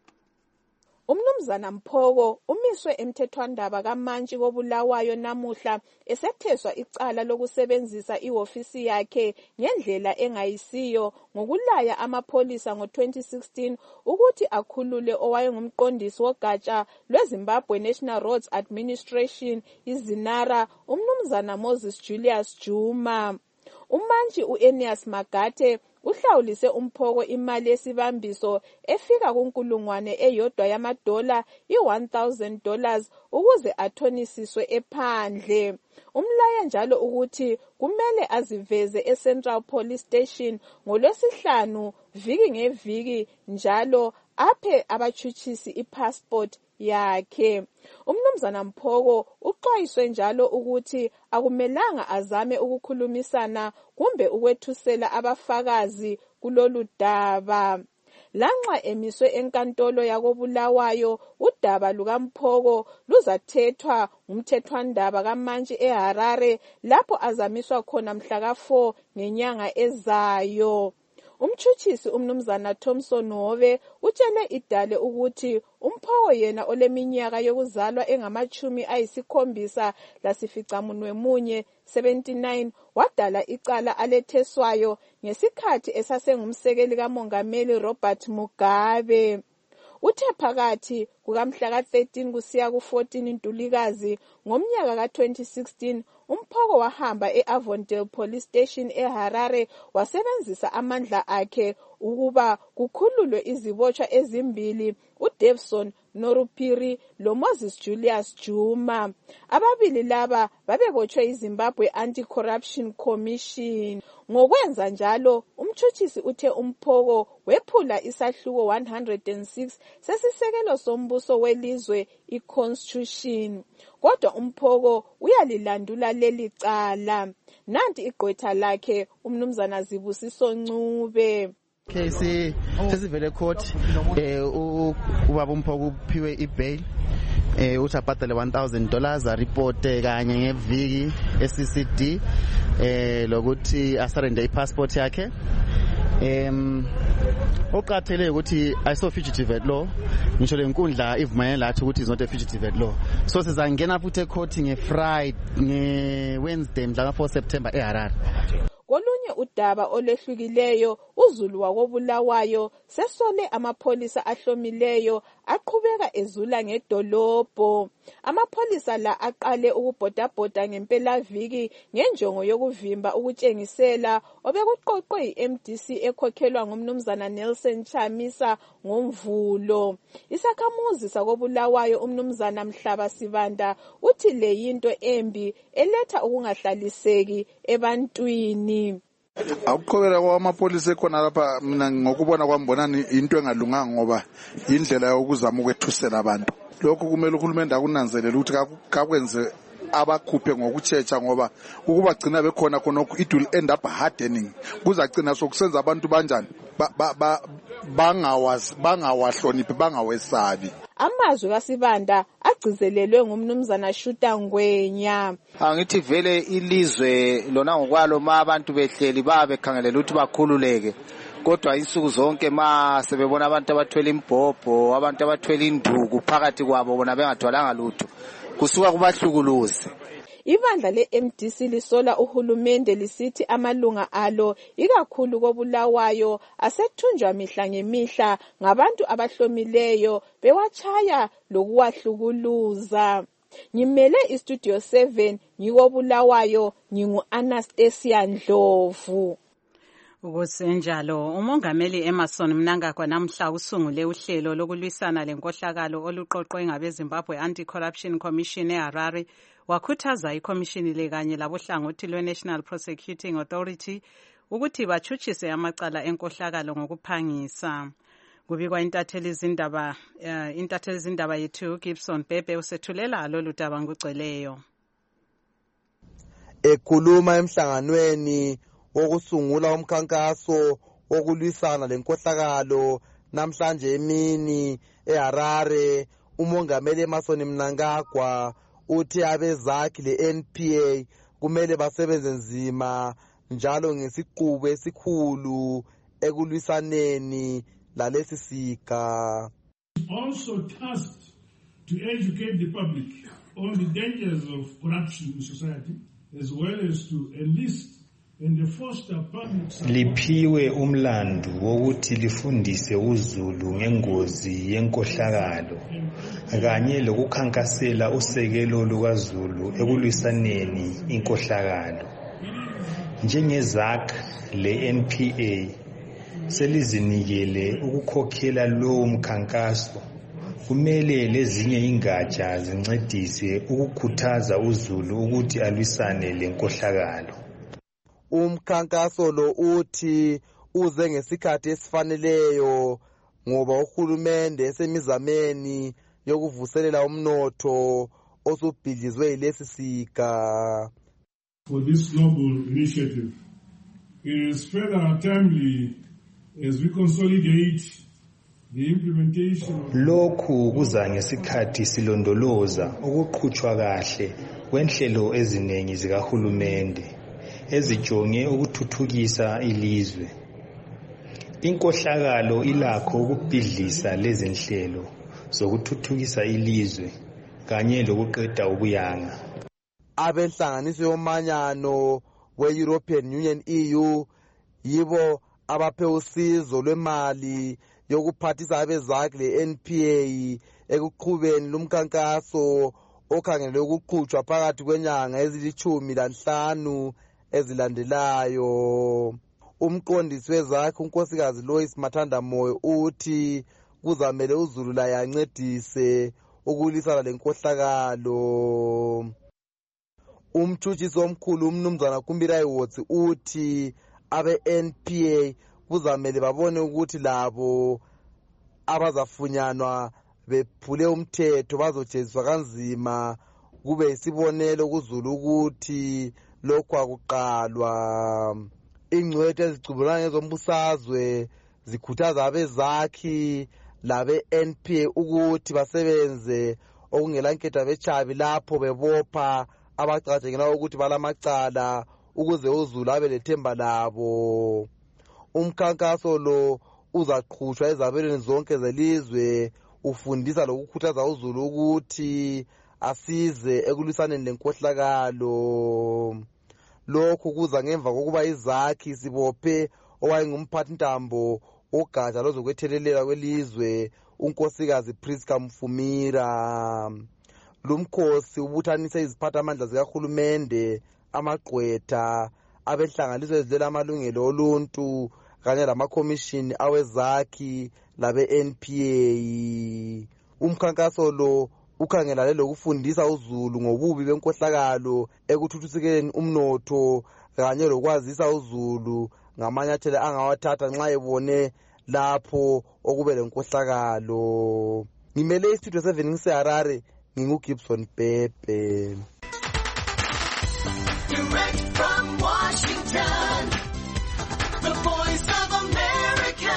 Umnumzana Mphoko umiswe emthethwandaba kaMantshi kobulawayo namuhla esetheswa icala lokusebenzisa ihofisi yakhe ngendlela engayisiyo ngokulaya amapholisa ngo-twenty sixteen ukuthi akhulule owayengumqondisi wogatsha lweZimbabwe National Roads Administration iZinara umnumzana Moses Julius Juma. uMantshi uEnias Magate uhlawulise uMphoko imali yesibambiso efika kunkulungwane eyodwa yamadola i-one thousand dollars ukuze athonisiswe ephandle. Umlaye njalo ukuthi kumele aziveze eCentral Police Station ngolwesihlanu viki ngeviki njalo aphe abatshutshisi ipassport yakhe. Umnumzana Mphoko uxwayiswe njalo ukuthi akumelanga azame ukukhulumisana kumbe ukwethusela abafakazi kulolu daba. Lanxa emiswe enkantolo yakobulawayo, udaba lukaMphoko luzathethwa ngumthethwandaba kaMantshi eHarare lapho azamiswa khona mhla ka four ngenyanga ezayo. Umtshutshisi umnumzana Thompson Howe utshele idale ukuthi uMphoko yena oleminyaka yokuzalwa engamachumi ayisikhombisa lasificamunwe munye seventy-nine wadala icala aletheswayo ngesikhathi esasengumsekeli kamongameli Robert Mugabe. Uthe phakathi kukamhla ka thirteen kusiya ku fourteen Ntulikazi ngomnyaka ka twenty sixteen uMphoko wahamba eAvondale Police Station eHarare wasebenzisa amandla akhe ukuba kukhululwe izibotshwa ezimbili uDavson Norupiri loMoses Julius Juma. Ababili laba babebotshwe iZimbabwe Anti-Corruption Commission. Ngokwenza njalo, umtshutshisi uthe uMphoko wephula isahluko one hundred six sesisekelo sombuso welizwe i-Constitution. Kodwa uMphoko uyalilandula leli cala. Nanti igqwetha lakhe umnumzana Zibusiso Ncube.
Case sesivele court eh ubaba uMphoko uphiwe ibail eh uthi abhadale one thousand dollars a report kanye ngeviki e-C C D eh lokuthi asurrender ipassport yakhe. Em oqathele ukuthi ayiso fugitive at law, ngisho lenkundla ivumela lathi ukuthi is not a fugitive at law. So sizangena futhi ecourt ngeFriday ngeWednesday mhla ka four September eHarare.
Kolunye udaba olehlukileyo, uZulu wakobulawayo sesole amapholisa ahlomileyo aqhubeka ezula ngedolobho. Amapholisa la aqale ukubhodabhoda ngempelaviki ngenjongo yokuvimba ukutshengisela obekuqoqwe i-M D C ekhokhelwa ngumnumzana Nelson Chamisa ngomvulo. Isakhamuzi sakobulawayo umnumzana Mhlaba Sibanda uthi le yinto embi eletha ukungahlaliseki ebantwini.
Akuqhubela kwamapolisa ekhona lapha mina ngokubona kwami bonani into engalunganga ngoba indlela yokuzama ukwethusela abantu. Lokho kumele uhulumende akunanzelele ukuthi kakwenze abakhuphe ngokutshecha ngoba ukuba gcina bekhona khona it will end up hardening. Kuzagcina sokusenza abantu banjani bangawazi bangawahloniphi bangawesabi.
Amazwi kaSibanda agcizelelwe ngumnumzana Shuta Ngwenya.
Angithi vele ilizwe lona ngokwalo ma abantu behleli babe khangelela ukuthi bakhululeke. Kodwa insuku zonke ma sebebona abantu abathwele imbhobho, abantu abathwele induku phakathi kwabo bona bengathwalanga lutho. Kusuka kubahlukuluze.
Ibandla le-M D C lisola uhulumende lisithi amalunga alo ikakhulu koBulawayo asethunjwa mihla ngemihla ngabantu abahlomileyo bewachaya lokuwahlukuluza. Ngimele iStudio seven ngikoBulawayo ngingu-Anastasia Ndlovu.
Ukusenjalo umongameli Emmerson Mnangagwa namhla usungule uhlelo lokulwisana lenkohlakalo oluqoqwe ngabeZimbabwe Anti-Corruption Commission eHarare wakhuthaza ikhomishini le kanye labohlangothi lwe-National Prosecuting Authority ukuthi bachutshise amacala enkohlakalo ngokuphangisa. Kubikwa intatheli izindaba uh, intatheli izindaba yethu Gibson Bebe usethulela lolu daba ngugcweleyo.
Ekhuluma emhlanganweni wokusungula umkhankaso wokulwisana lenkohlakalo namhlanje emini eHarare, umongameli Emmerson Mnangagwa uthi abezakhi le-N P A kumele basebenze nzima njalo ngesiqubu esikhulu ekulwisaneni lalesi siga.
Also tasked to educate the public on the dangers of corruption in society as well as to enlist
liphiwe umlandu wokuthi lifundise uZulu ngengozi yenkohlakalo kanye lokukhankasela usekelo lukaZulu ekulwisaneni inkohlakalo. Njengezakhi le-N P A selizinikele ukukhokhela lowo mkhankaso, kumele lezinye ingatsha zincedise ukukhuthaza uZulu ukuthi alwisane lenkohlakalo.
Umkhankaso lo uthi uze ngesikhathi esifaneleyo ngoba uhulumende esemizameni yokuvuselela umnotho osubhidlizwe yilesi siga.
For this global initiative, it is further timely as we consolidate the implementation.
Lokhu kuza ngesikhathi silondoloza ukuqhutshwa kahle kwenhlelo eziningi zikahulumende ezijonge ukuthuthukisa ilizwe. Inkohlakalo ilakho ukubhidlisa lezi nhlelo zokuthuthukisa ilizwe kanye lokuqeda ubuyanga.
Abenhlanganiso yomanyano we-European Union E U yibo abaphe usizo lwemali yokuphathisa abezakhi le-N P A ekuqhubeni lumkhankaso okhangele ukuqhutshwa phakathi kwenyanga ezilithumi lanhlanu ezilandelayo. Umqondisi wezakhi unkosikazi Lois Mathandamoyo uthi kuzamele uZulu la yancedise ukulwisana lenkohlakalo. Umtshutshisi omkhulu umnumzana Kumbirai Wotsi uthi abe-N P A kuzamele babone ukuthi labo abazafunyanwa bephule umthetho bazojeziswa kanzima, kube isibonelo kuZulu ukuthi lokhu akuqalwa. Ingcwethu ezicubulana ngezombusazwe zikhuthaza abezakhi labe-N P A ukuthi basebenze okungela nketha bechabi lapho bebopha abacatshengela ukuthi balamacala ukuze uZulu abe lethemba labo. Umkhankaso lo uzaqhutshwa ezabelweni zonke zelizwe ufundisa lokukhuthaza uZulu ukuthi asize ekulwisaneni lenkohlakalo. Lokhu kuza ngemva kokuba izakhi sibophe owayengumphathintambo ogatsha lozokwethelela kwelizwe unkosikazi Priska Mfumira. Lumkhosi ubuthanise iziphathamandla zikahulumende, amagqwetha, abenhlanganiso ezidlela amalungelo oluntu kanye lamakhomishini awezakhi labe-N P A. Umkhankaso lo ukhangelane lokufundisa uZulu ngobubi benkohlakalo ekuthuthusekeni umnotho kanye lokwazisa uzulu ngamanyathelo angawathatha nxa ebone lapho okube lenkohlakalo. Ngimele istudio seven ngiseHarare, nginguGibson Pepe.
Direct from Washington, the voice of America,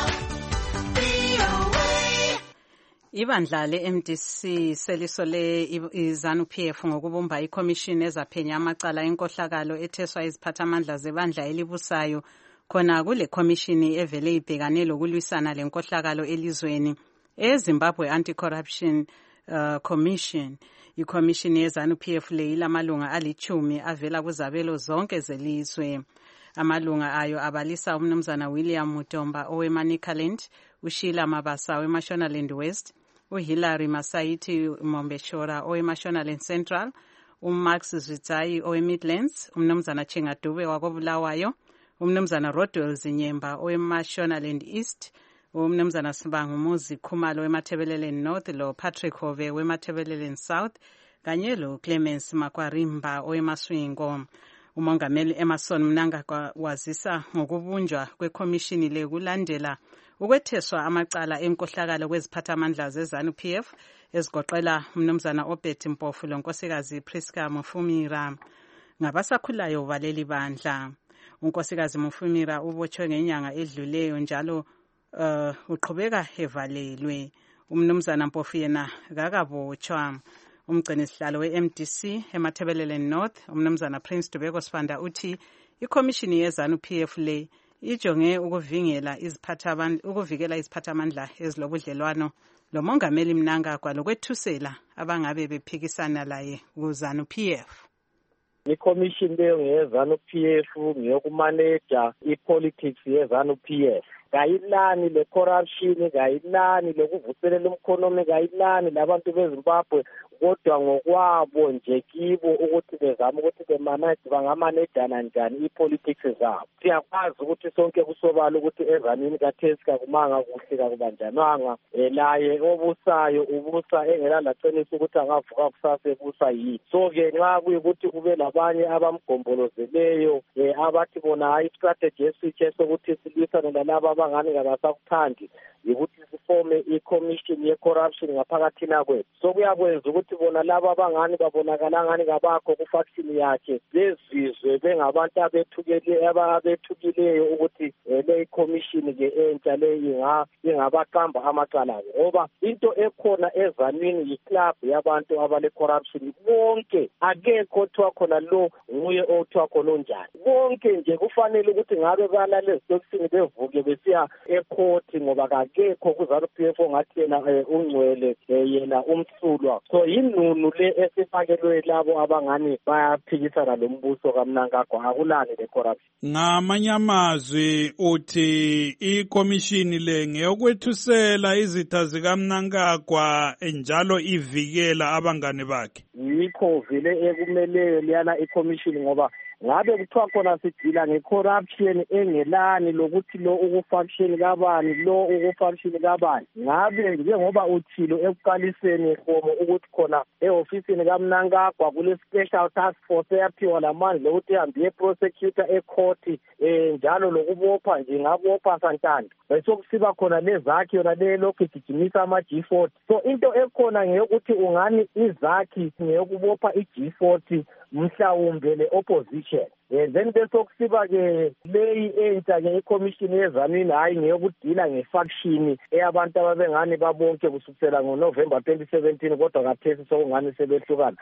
V O A.
Ibandla le-M D C selisole i-ZANU-P F ngokubumba ikhomishini ezaphenya amacala enkohlakalo etheswa iziphathamandla zebandla elibusayo khona kule khomishini evele ibhekane lokulwisana lenkohlakalo elizweni eZimbabwe Anti-Corruption uh, Commission. Ikhomishini ye-ZANU-P F le ilamalunga alichumi avela kuzabelo zonke zelizwe. Amalunga ayo abalisa umnumzana William Mutomba owemanicaland, uSheila Mabasa weMashonaland West, uHillary Masaiti Mombeshora oweMashonaland Central, uMax Zwitsayi owemidlands, umnumzana Chingadube wakobulawayo, umnumzana Rodwell Zinyemba oweMashonaland East, umnumzana Sibangu Muzi Khumalo weMathebeleleni North, lo Patrick Hove weMathebeleleni South, kanye lo Clemens Makwarimba oweMaswingo. Umongameli Emerson Mnangagwa wazisa ngokubunjwa kwekhomishini le kulandela ukwetheswa amacala enkohlakalo kweziphathamandla ze-ZANU-P F ezigoqela umnumzana Obert Mpofu lonkosikazi Priska Mufumira. Ngabasakhulayo baleli bandla, unkosikazi Mufumira ubotshwe ngenyanga edluleyo njalo uh, uqhubeka evalelwe. Umnumzana Mpofu yena kakabotshwa. Umgcini sihlalo we-M D C eMathebeleleni North, umnumzana Prince Dubeko Sifanda uthi ikhomishini ye-ZANU-P F le ijonge ukuvingela iziphathamandla ukuvikela iziphathamandla ezilobudlelwano lomongameli Mnangagwa lokwethusela abangabe bephikisana laye ku-ZANU-P F.
Ikhomishini leyo nge-ZANU-P F ngeyokumaneja ipolitics ye-ZANU-P F. Kayilani le corruption, kayilani lokuvuselela umkhonomi, kayilani labantu beZimbabwe, kodwa ngokwabo nje kibo ukuthi bezama ukuthi bemanage bangamanejana njani ipolitics zabo. Siyakwazi ukuthi sonke kusobala ukuthi ezanini kathesi kakumanga kuhle kakubanjanwanga, laye obusayo ubusa engela laqinisa ukuthi angavuka kusasa ebusa yini. So ke nxa kuyikuthi kube labanye abamgombolozeleyo abathi bona hayi strategy esitshe sokuthi silwisane nalabo abangani kabasakuthandi ukuthi sifome i-commission ye-corruption ngaphakathina kwethu. So kuyakwenza ukuthi bona laba abangani babonakala ngani ngabakho ku-faction yakhe bezizwe bengabantu abethukele abethukileyo ukuthi le commission ke entsha le ingabaqamba amacala ngoba into ekhona ezanini yi-club yabantu abale corruption bonke akekho othiwa khona lo nguye othiwa khona onjani. Bonke nje kufanele ukuthi ngabe balale ezitokisini bevuke besiya ecourt ngoba akekho ku-ZANU-P F ongathi yena ungcwele yena umsulwa. So yinunu le esifakelwe labo abangani bayaphikisana lombuso kaMnangagwa akulani le corruption.
Ngamanye amazwi uthi ikhomishini le ngeyokwethusela izitha zikaMnangagwa njalo ivikela abangani bakhe.
Yikho vele ekumeleyo liyana ikhomishini ngoba ngabe kuthiwa khona sidila nge-corruption engelani lokuthi lo ukufaction kabani lo ukufaction kabani. Ngabe njengoba uthilo ekuqaliseni khomo ukuthi khona e-ofisini kaMnangagwa kule special task force eyaphiwa lamandla ukuthi ihambe ye-prosecutor e-court njalo lokubopha nje ngabopha santando besokusiba khona lezakhi yona le lokhu igijimisa ama-G forty. So into ekhona ngeyokuthi ungani izakhi ngeyokubopha i-G forty mhlawumbe le-opposition. Then besokusiba ke leyi entsha ke ikhomishini yezanini hayi ngeyokudila ngefaction eyabantu ababengani babonke kusukela ngoNovember twenty seventeen kodwa kathesi sokungani sebehlukana.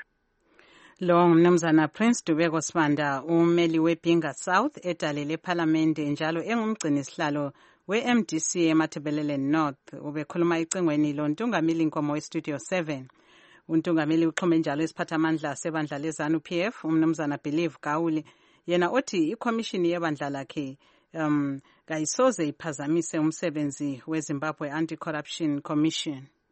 Lo mnumzana Prince Dubeko Sifanda umeli weBinga South edale leParliamente njalo engumgcini sihlalo we-M D C eMathebeleleni North ubekhuluma icingweni lo Ntungamili Nkomo we-Studio seven. Untungamili uxhume njalo isiphathamandla sebandla le-ZANU-P F umnumzana Believe Gawule yena othi ikhomishini yebandla lakhe um kayisoze iphazamise umsebenzi weZimbabwe Anti-Corruption Commission.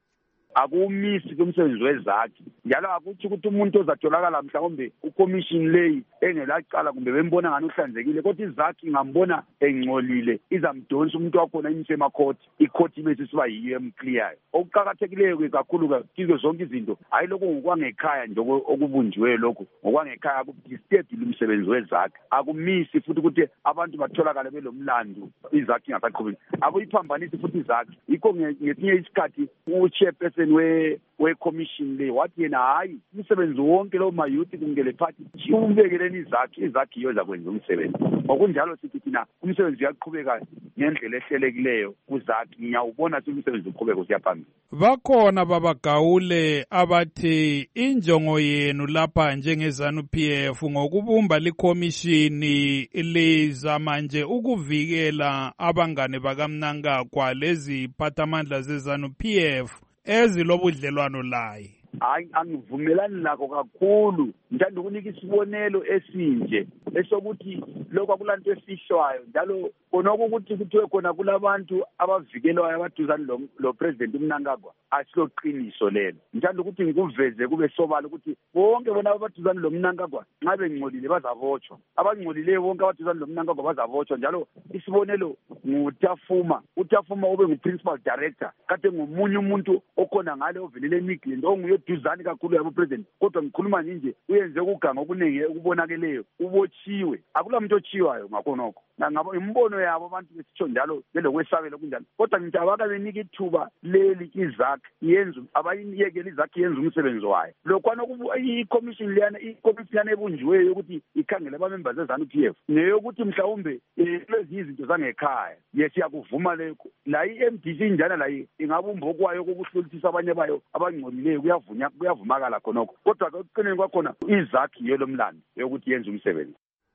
akumisi kumsebenzi wezakhi njalo akuthi ukuthi umuntu ozatholakala mhlawumbe ucommission leyi engelacala kumbe bembona ngani uhlanzekile kodwa izakhi ngambona engcolile izamdonsa umuntu wakhona imise emakhoti ikhoti bese siba yiyo emclear okuqhakathekileyo ke kakhulu ke kizo zonke izinto hayi lokho ngokwangekhaya nje okubunjiwe lokho ngokwangekhaya akudisturb umsebenzi wezakhi akumisi futhi ukuthi abantu batholakala belomlando izakhi ngasaqhubeni akuyiphambanisi futhi izakhi ikho ngesinye isikhathi u-chairperson we we-commission le wathi yena hayi umsebenzi wonke lo mayouth kungele phathi ubekeleni izakhi izakhi iyo zakwenza umsebenzi ngokunjalo sithi thina umsebenzi uyaqhubeka ngendlela ehlelekileyo kuzakhi ngiyawubona ukuthi umsebenzi uqhubeka usiyaphambili.
Bakhona babagawule abathi injongo yenu lapha njengezanu P F ngokubumba likhomishini lizama nje ukuvikela abangane bakamnankagwa lezi phathamandla zezanu P F ezilobudlelwano laye.
Hayi angivumelani lakho kakhulu ngithanda ukunika isibonelo esinje esokuthi lokho akulanto esihlwayo njalo konoko ukuthi kuthiwe khona kulabantu abavikelwayo abaduzane lo, lo president uMnangagwa asiloqiniso lelo ngithanda ukuthi ngikuveze kube sobala ukuthi bonke bona abaduzane lo Mnangagwa nxa bengcolile bazabotshwa abangcolileyo bonke abaduzane lo Mnangagwa bazabotshwa njalo isibonelo ngutafuma utafuma ube ngu-principal director kade ngomunye umuntu okhona ngale ovelele emigland onguye duzane kakhulu yabo president kodwa ngikhuluma nje uyenze ukuganga okuningi ukubonakeleyo ubotshiwe akula muntu otshiwayo ngakhonokho ngabo imbono yabo abantu besitsho njalo belokwesabela okunjalo kodwa ngithi abaka benika ithuba leli izakhi yenza abayiyekela izakhi yenza umsebenzi wayo lokwana i-commission liyana i-commission liyana ebunjiweyo ukuthi ikhangele abamember zezanu P F neyokuthi mhlawumbe lezi izinto zangekhaya yesiyakuvuma lekho la i-M D C njana la ingabumba okwayo kokuhlolisisa abanye bayo abangcolileyo kuyavunya kuyavumakala khonokho kodwa ekuqineni kwakhona izakhi yelo mlando yokuthi yenza umsebenzi.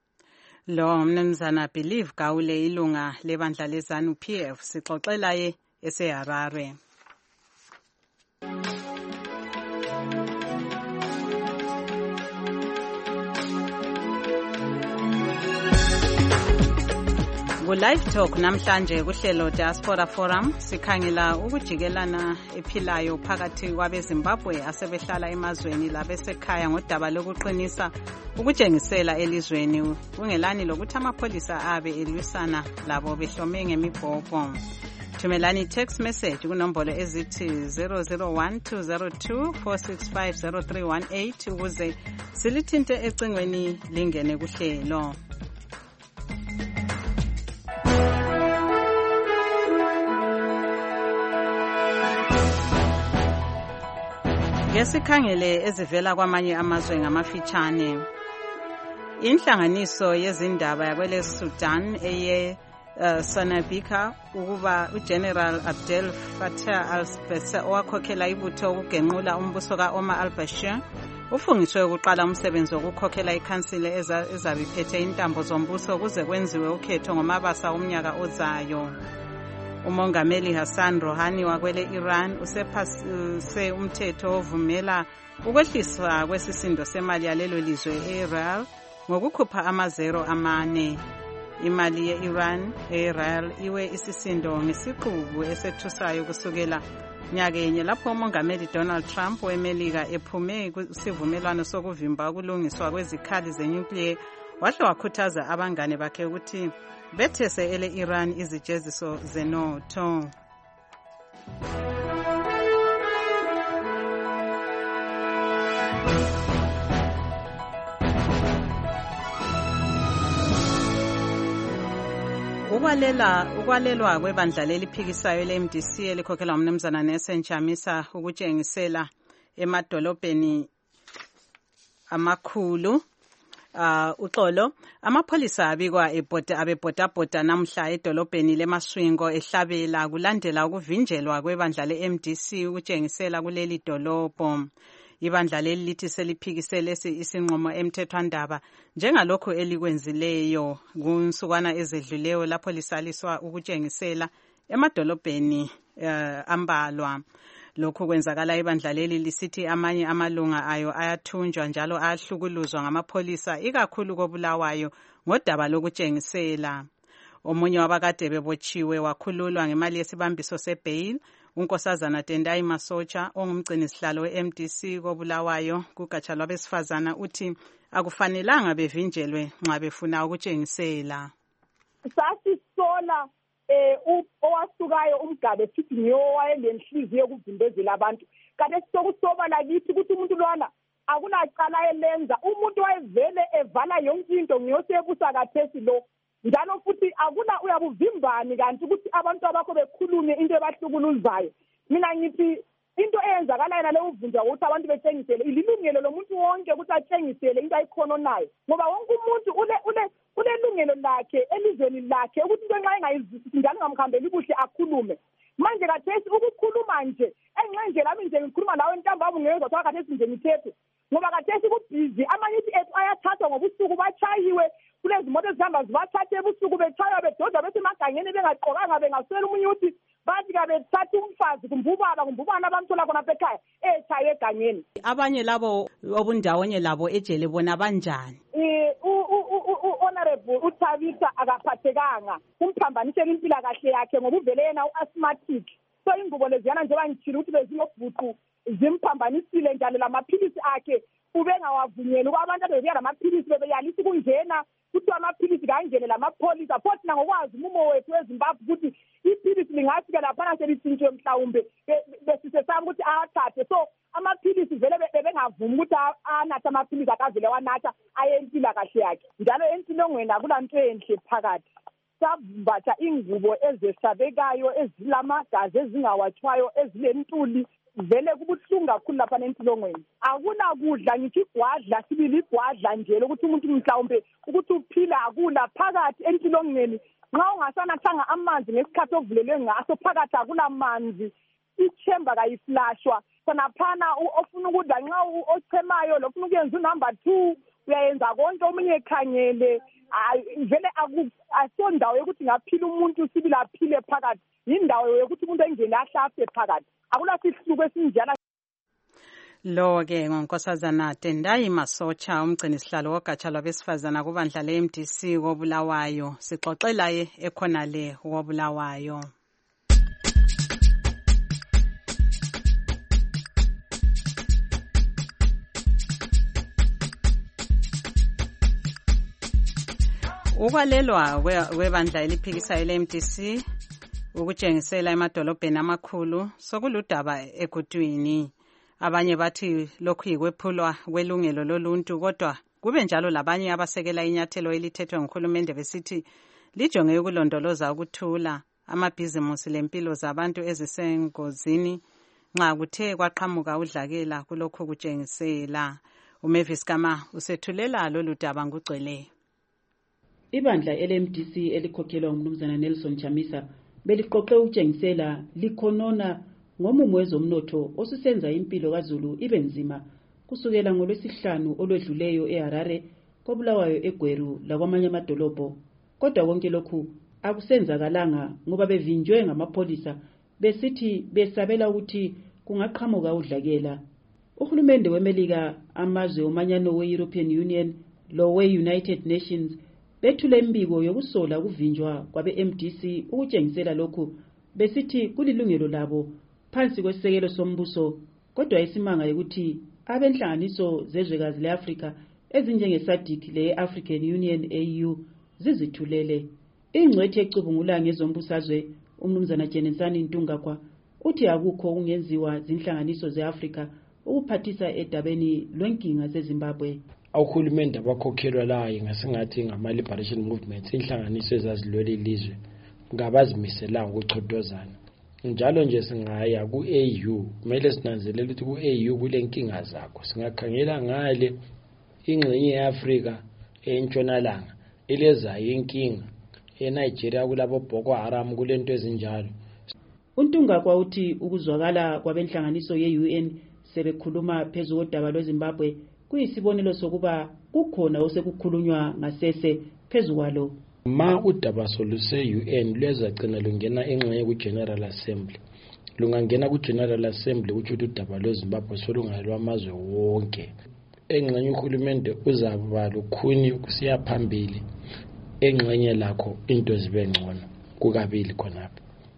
Lo mnumzana Believe Gawule ilunga lebandla lezanu P F sixoxela ye eseHarare. Ku-Live Talk namhlanje kuhlelo Diaspora Forum sikhangela ukujikelana ephilayo phakathi kwabeZimbabwe asebehlala emazweni labesekhaya ngodaba lokuqinisa ukutshengisela elizweni kungelani lokuthi amapholisa abe elwisana labo behlome ngemibhobho. Thumelani text message kunombolo ezithi zero zero one two zero two four six five zero three one eight ukuze silithinte ecingweni lingene kuhlelo. Ngesikhangele ezivela kwamanye amazwe ngamafitshane. Inhlanganiso yezindaba yakwele Sudan eye uh, Sanabika ukuba uGeneral Abdel Fattah al-Burhan owakhokhela ibutho ukugenqula umbuso ka-Omar al-Bashir ufungiswe ukuqala umsebenzi wokukhokhela ikhansile ezabiphethe intambo zombuso kuze kwenziwe ukhetho ngomabasa omnyaka ozayo. Umongameli Hassan Rouhani wakwele Iran usephase umthetho ovumela ukwehliswa kwesisindo semali yalelo lizwe e-Iran ngokukhupha amazero amane. Imali ye-Iran e-Iran iwe isisindo ngesiqubu esethusayo kusukela nyakenye lapho umongameli Donald Trump weMelika ephume kusivumelwano sokuvimba ukulungiswa kwezikhali zenuclear wahle wakhuthaza abangane bakhe ukuthi bethese ele Iran izijeziso zenotho. Ukwalela ukwalelwa kwebandla leliphikisayo le-M D C elikhokhelwa umnumzana Nelson Chamisa ukutshengisela emadolobheni amakhulu. Uh, uxolo amapholisa abikwa ebhoda abebhodabhoda namhla edolobheni leMaswingo ehlabela kulandela ukuvinjelwa kwebandla le-M D C ukutshengisela kuleli dolobho. Ibandla leli lithi seliphikisele isinqumo emthethwandaba njengalokho elikwenzileyo kunsukwana ezedluleyo lapho lisaliswa ukutshengisela emadolobheni uh, ambalwa. Lokhu kwenzakala ibandla leli lisithi amanye amalunga ayo ayathunjwa njalo ayahlukuluzwa ngamapholisa ikakhulu kobulawayo ngodaba lokutshengisela. Omunye wabakade bebotshiwe wakhululwa ngemali yesibambiso sebail, unkosazana Tendai Masocha ongumgcini sihlalo we-M D C koBulawayo kugatsha lwabesifazana uthi akufanelanga bevinjelwe nxa befuna ukutshengisela.
Sasisola eh owasukayo umgabe sithi ngiyo wayelenhliziyo yokuvimbezela abantu. Kade sokusobala kithi ukuthi umuntu lwana akunacala elenza, umuntu wayevele evala yonke into ngiyosebusa kathesi lo. Njalo futhi akuna uyabuvimbani kanti ukuthi abantu abakho bekhulume into ebahlukuluzayo. Mina ngithi into eyenzakala yena leyo uvunja ukuthi abantu betshengisele ililungelo lomuntu wonke ukuthi atshengisele into ayikhono nayo, ngoba wonke umuntu ule ule ulelungelo lakhe elizweni lakhe ukuthi into nxa engayizwisisi njalo ngamkhambeli kuhle akhulume. Manje kathesi ukukhuluma nje enxenje lami nje ngikhuluma nawe ntambama ngezwe kwa kathesi nje ngithethe, ngoba kathesi kubhizi amanye ethu ayathathwa ngobusuku bachayiwe kulezi moto ezihamba zibathathe ebusuku betshaywa bedoda bethi emagangeni bengaqokanga bengaswela umunye uthi bathi ka bethatha umfazi kumbubaba kumbubana abamthola khona ekhaya echaye egangeni.
Abanye labo obundawonye labo ejele bona banjani?
Eh honorable uThabisa akaphathekanga umphambanisela impilakahle yakhe ngoba uvele yena uasthmatic, so ingubo leziyana njengoba ngithile ukuthi bezingobhuqu zimphambanisile njalo lamaphilisi akhe ubengawavunyeli kwabantu abebuya lamaphilisi bebeyalisa ukungena kuthi amaphilisi kangene lamapholisa futhi nangokwazi umumo wethu weZimbabwe ukuthi iphilisi lingafika laphana selitshintshwe mhlawumbe besisesaba ukuthi awathathe, so amaphilisi vele bebengavumi ukuthi anathe amaphilisi akavele wanatha ayempila kahle yakhe. Njalo entilongweni akulanto enhle phakathi, savumbatha ingubo ezesabekayo ezilamagazi ezingawatshwayo ezilentuli, vele kubuhlungu kakhulu lapha entilongweni. Akuna kudla ngithi igwadla sibili igwadla nje lokuthi umuntu mhlawumbe ukuthi uphila akula phakathi entilongweni. Nxa ungasanathanga amanzi ngesikhathi ovulelwe ngaso phakathi akula manzi, ichember kayiflashwa khona phana ofuna ukudla nxa ochemayo lofuna ukuyenza unumber two uyayenza konke omunye ekhangele. Vele asondawo yokuthi ngaphila umuntu sibili aphile phakathi, yindawo yokuthi umuntu engene ahlafe phakathi, akula sihluko esinjana.
Lo ke ngonkosazana Tendai Masocha umgcini sihlalo wogatsha lwabesifazana kubandla le-M D C koBulawayo. Sixoxela ye ekhona le koBulawayo. Ukwalelwa kwebandla eliphikisayo le-M D C ukutshengisela emadolobheni amakhulu sokuludaba egudwini. Abanye bathi lokhu yikwephulwa kwelungelo loluntu, kodwa kube njalo labanye abasekela inyathelo elithethwe nguhulumende besithi lijonge ukulondoloza ukuthula amabhizimusi lempilo zabantu ezisengozini nxa kuthe kwaqhamuka udlakela kulokhu kutshengisela. uMavis Kama usethulela lolu daba ngugcwele.
Ibandla L-M D C elikhokhelwa ngumnumzana Nelson Chamisa beliqoqe ukutshengisela likhonona ngomumo wezomnotho osusenza impilo kaZulu ibe nzima kusukela ngolwesihlanu olwedluleyo eHarare, koBulawayo, eGweru lakwamanye amadolobho. Kodwa konke lokhu akusenzakalanga ngoba bevinjwe ngamapholisa besithi besabela ukuthi kungaqhamuka udlakela. Uhulumende weMelika, amazwe omanyano we-European Union lo we-United Nations bethule imbiko yokusola ukuvinjwa kwabe-M D C ukutshengisela lokhu besithi kulilungelo labo phansi kwesisekelo sombuso, kodwa isimanga ukuthi abenhlanganiso zezwekazi le-Afrika ezinjenge-SADC le-African Union A U zizithulele. Ingcwethi ecubungula ngezombusazwe umnumzana Jenensani Ntungakwa uthi akukho okungenziwa zinhlanganiso ze-Afrika ukuphathisa edabeni lwenkinga zeZimbabwe.
Uhulumende abakhokhelwa layo ngasingathi ngama-liberation movements, inhlanganiso ezazilwela ilizwe ngabazimiselanga ukuchodozana. Njalo nje singaya ku-A U, kumele sinanzelele ukuthi ku-A U kule nkinga zakho. Singakhangela ngale ingxenye ye-Afrika entshonalanga elezayo inkinga eNigeria kulabo Boko Haram kulento ezinjalo.
Untungakwa uthi ukuzwakala kwabenhlanganiso ye-U N sebekhuluma phezu kodaba lweZimbabwe kuyisibonelo sokuba kukhona osekukhulunywa ngasese phezu kwalo.
Ma udaba soluse-U N lwezagcina lungena engxenye ku-General Assembly. Lungangena ku-General Assembly utsho ukuthi udaba lweZimbabwe solungalwa amazwe wonke. Engxenye uhulumende uzaba lukhuni kusiya phambili engxenye lakho into zibe ngcono kukabili khonapho.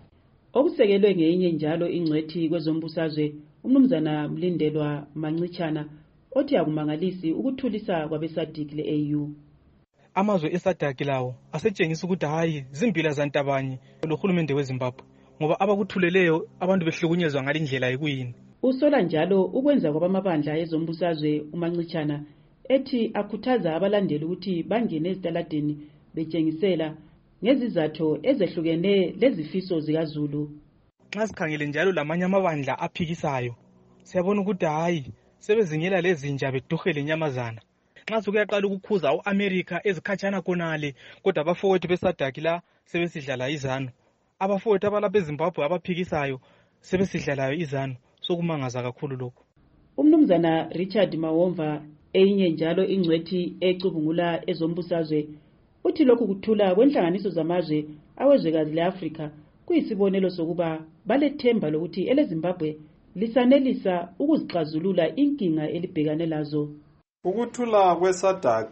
Okusekelwe ngeyinye njalo ingcwethi kwezombusazwe umnumzana Mlindelwa Mancitshana othi akumangalisi ukuthulisa kwabeSADC le-A U.
Amazwe eSADC lawo asetshengisa ukuthi hayi zimbila zantabanye lohulumende weZimbabwe ngoba abakuthuleleyo abantu behlukunyezwa ngalindlela ekuyini.
Usola njalo ukwenza kwabamabandla ezombusazwe uMancitshana ethi akhuthaza abalandeli ukuthi bangene ezitaladeni betshengisela ngezizathu ezehlukene lezifiso zikaZulu.
Nxa sikhangele njalo lamanye amabandla aphikisayo siyabona ukuthi hayi sebezingela lezinja beduhele inyamazana. Nxa sokuyaqala ukukhuza u-America ezikhatshana khonale kodwa abafowethu beSADC la sebesidlala izanu. Abafowethu abalapha eZimbabwe abaphikisayo sebesidlalayo izanu. Sokumangaza kakhulu lokho.
Umnumzana Richard Mawomva eyinye njalo ingcwethi ecubungula ezombusazwe uthi lokhu kuthula kwenhlanganiso zamazwe awezwekazi leAfrika kuyisibonelo sokuba balethemba lokuthi eleZimbabwe lisanelisa ukuzixazulula inkinga elibhekane lazo.
Ukuthula kweSADC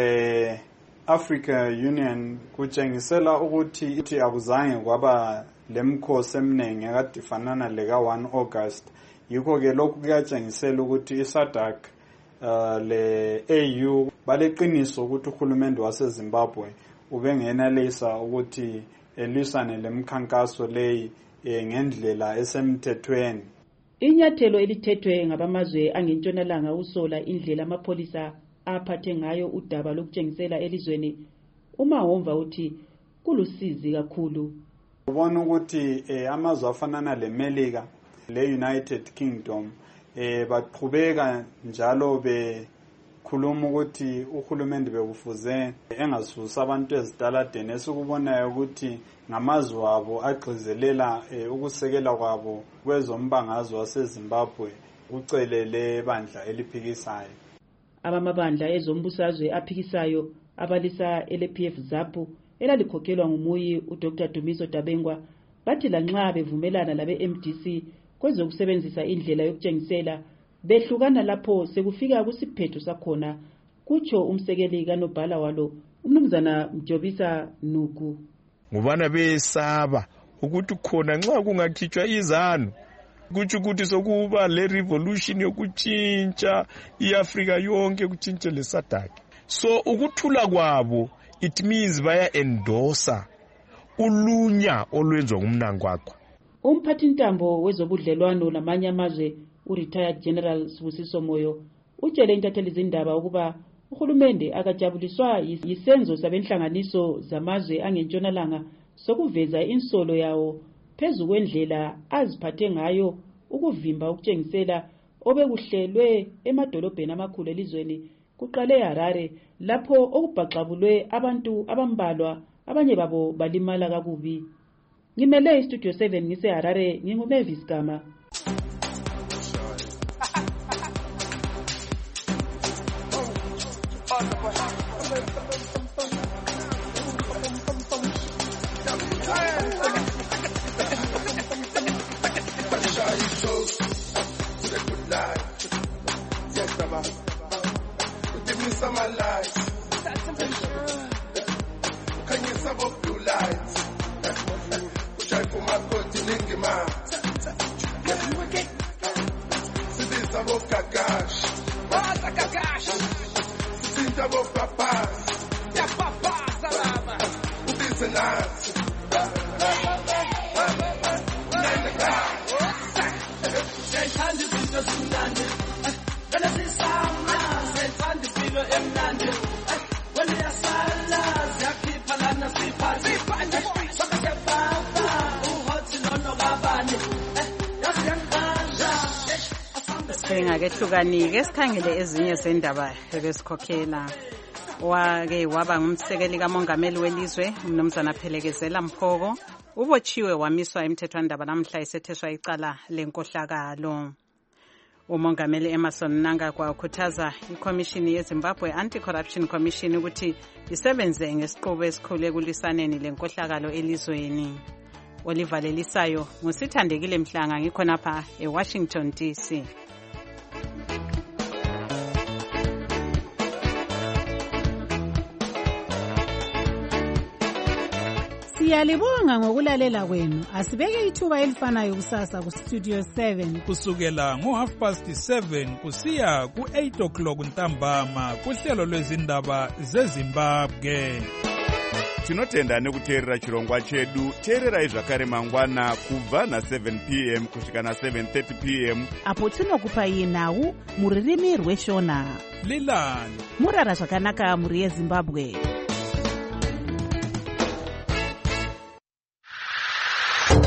le Africa Union kutshengisela ukuthi ithi akuzange kwaba lemkhosi eminingi ekadifanana leka one August. Yikho ke lokhu kuyatshengisela ukuthi iSADC uh, le A U baleqiniso ukuthi uhulumende waseZimbabwe ubengenelisa ukuthi elisane lemkhankaso leyi e, ngendlela esemthethweni.
Inyathelo elithethwe ngabamazwe angentshonalanga usola indlela amapholisa aphathe ngayo udaba lokutshengisela elizweni uMawomva uthi kulusizi kakhulu.
Ubona ukuthi eh, amazwe afanana leMelika le-United Kingdom eh, baqhubeka njalo bekhuluma ukuthi uhulumende bekufuze engasusa abantu ezitaladeni esikubonayo ukuthi ngamazwe abo agxizelela eh, ukusekela kwabo kwezombangazwe waseZimbabwe ucelele bandla eliphikisayo.
Abamabandla ezombusazwe aphikisayo abalisa ele-P F ZAPU elalikhokhelwa ngumuyi uDr Dumiso Dabengwa bathi lanxa bevumelana labe-M D C kwezokusebenzisa indlela yokutshengisela behlukana lapho sekufika kusiphetho sakhona kutsho umsekeli kanobhala walo umnumzana Mjobisa Nuku.
Ngubana besaba ukuthi khona nxa kungakhitshwa izanu kuthi ukuthi sokuba le revolution yokutshintsha iAfrika yonke kutshintshe leSADC. So ukuthula kwabo it means baya endorsa ulunya olwenziwa ngumnangwakho.
Umphathi ntambo wezobudlelwano namanye amazwe uRetired General Sibusiso Moyo utshele intatheli zindaba ukuba uhulumende akajabuliswa yisenzo sabenhlanganiso zamazwe angentshonalanga sokuveza insolo yawo phezu kwendlela aziphathe ngayo ukuvimba ukutshengisela obekuhlelwe emadolobheni amakhulu elizweni kuqale eHarare lapho okubhaxabulwe abantu abambalwa abanye babo balimala kakubi. Ngimele iStudio seven ngiseHarare nginguMavis Gama.
Ngakehlukanike sikhangele ezinye zendaba ebesikhokhela wake waba ngumsekeli kamongameli welizwe umnumzana Phelekezela Mphoko ubotshiwe wamiswa emthethwandaba namhla esetheswa icala lenkohlakalo. Umongameli Emmerson Mnangagwa ukhuthaza iCommission yeZimbabwe Anti-Corruption Commission ukuthi isebenze ngesiqubu esikhulu ekulisaneni lenkohlakalo elizweni. Oliver Lelisayo ngusithandekile Mhlanga ngikhonapha eWashington D C.
Siyalibonga ngokulalela kwenu. Asibeke ithuba elifanayo kusasa ku Studio seven
kusukela ngo half past seven kusiya ku eight o'clock ntambama kuhlelo lwezindaba zeZimbabwe.
Tinotenda nekuteerera chirongwa chedu. Teererai zvakare mangwana kubva na seven p m kusvika na seven thirty p m
apo tinokupai nhau muririmi rweshona.
Lilani
murara zvakanaka muri yeZimbabwe.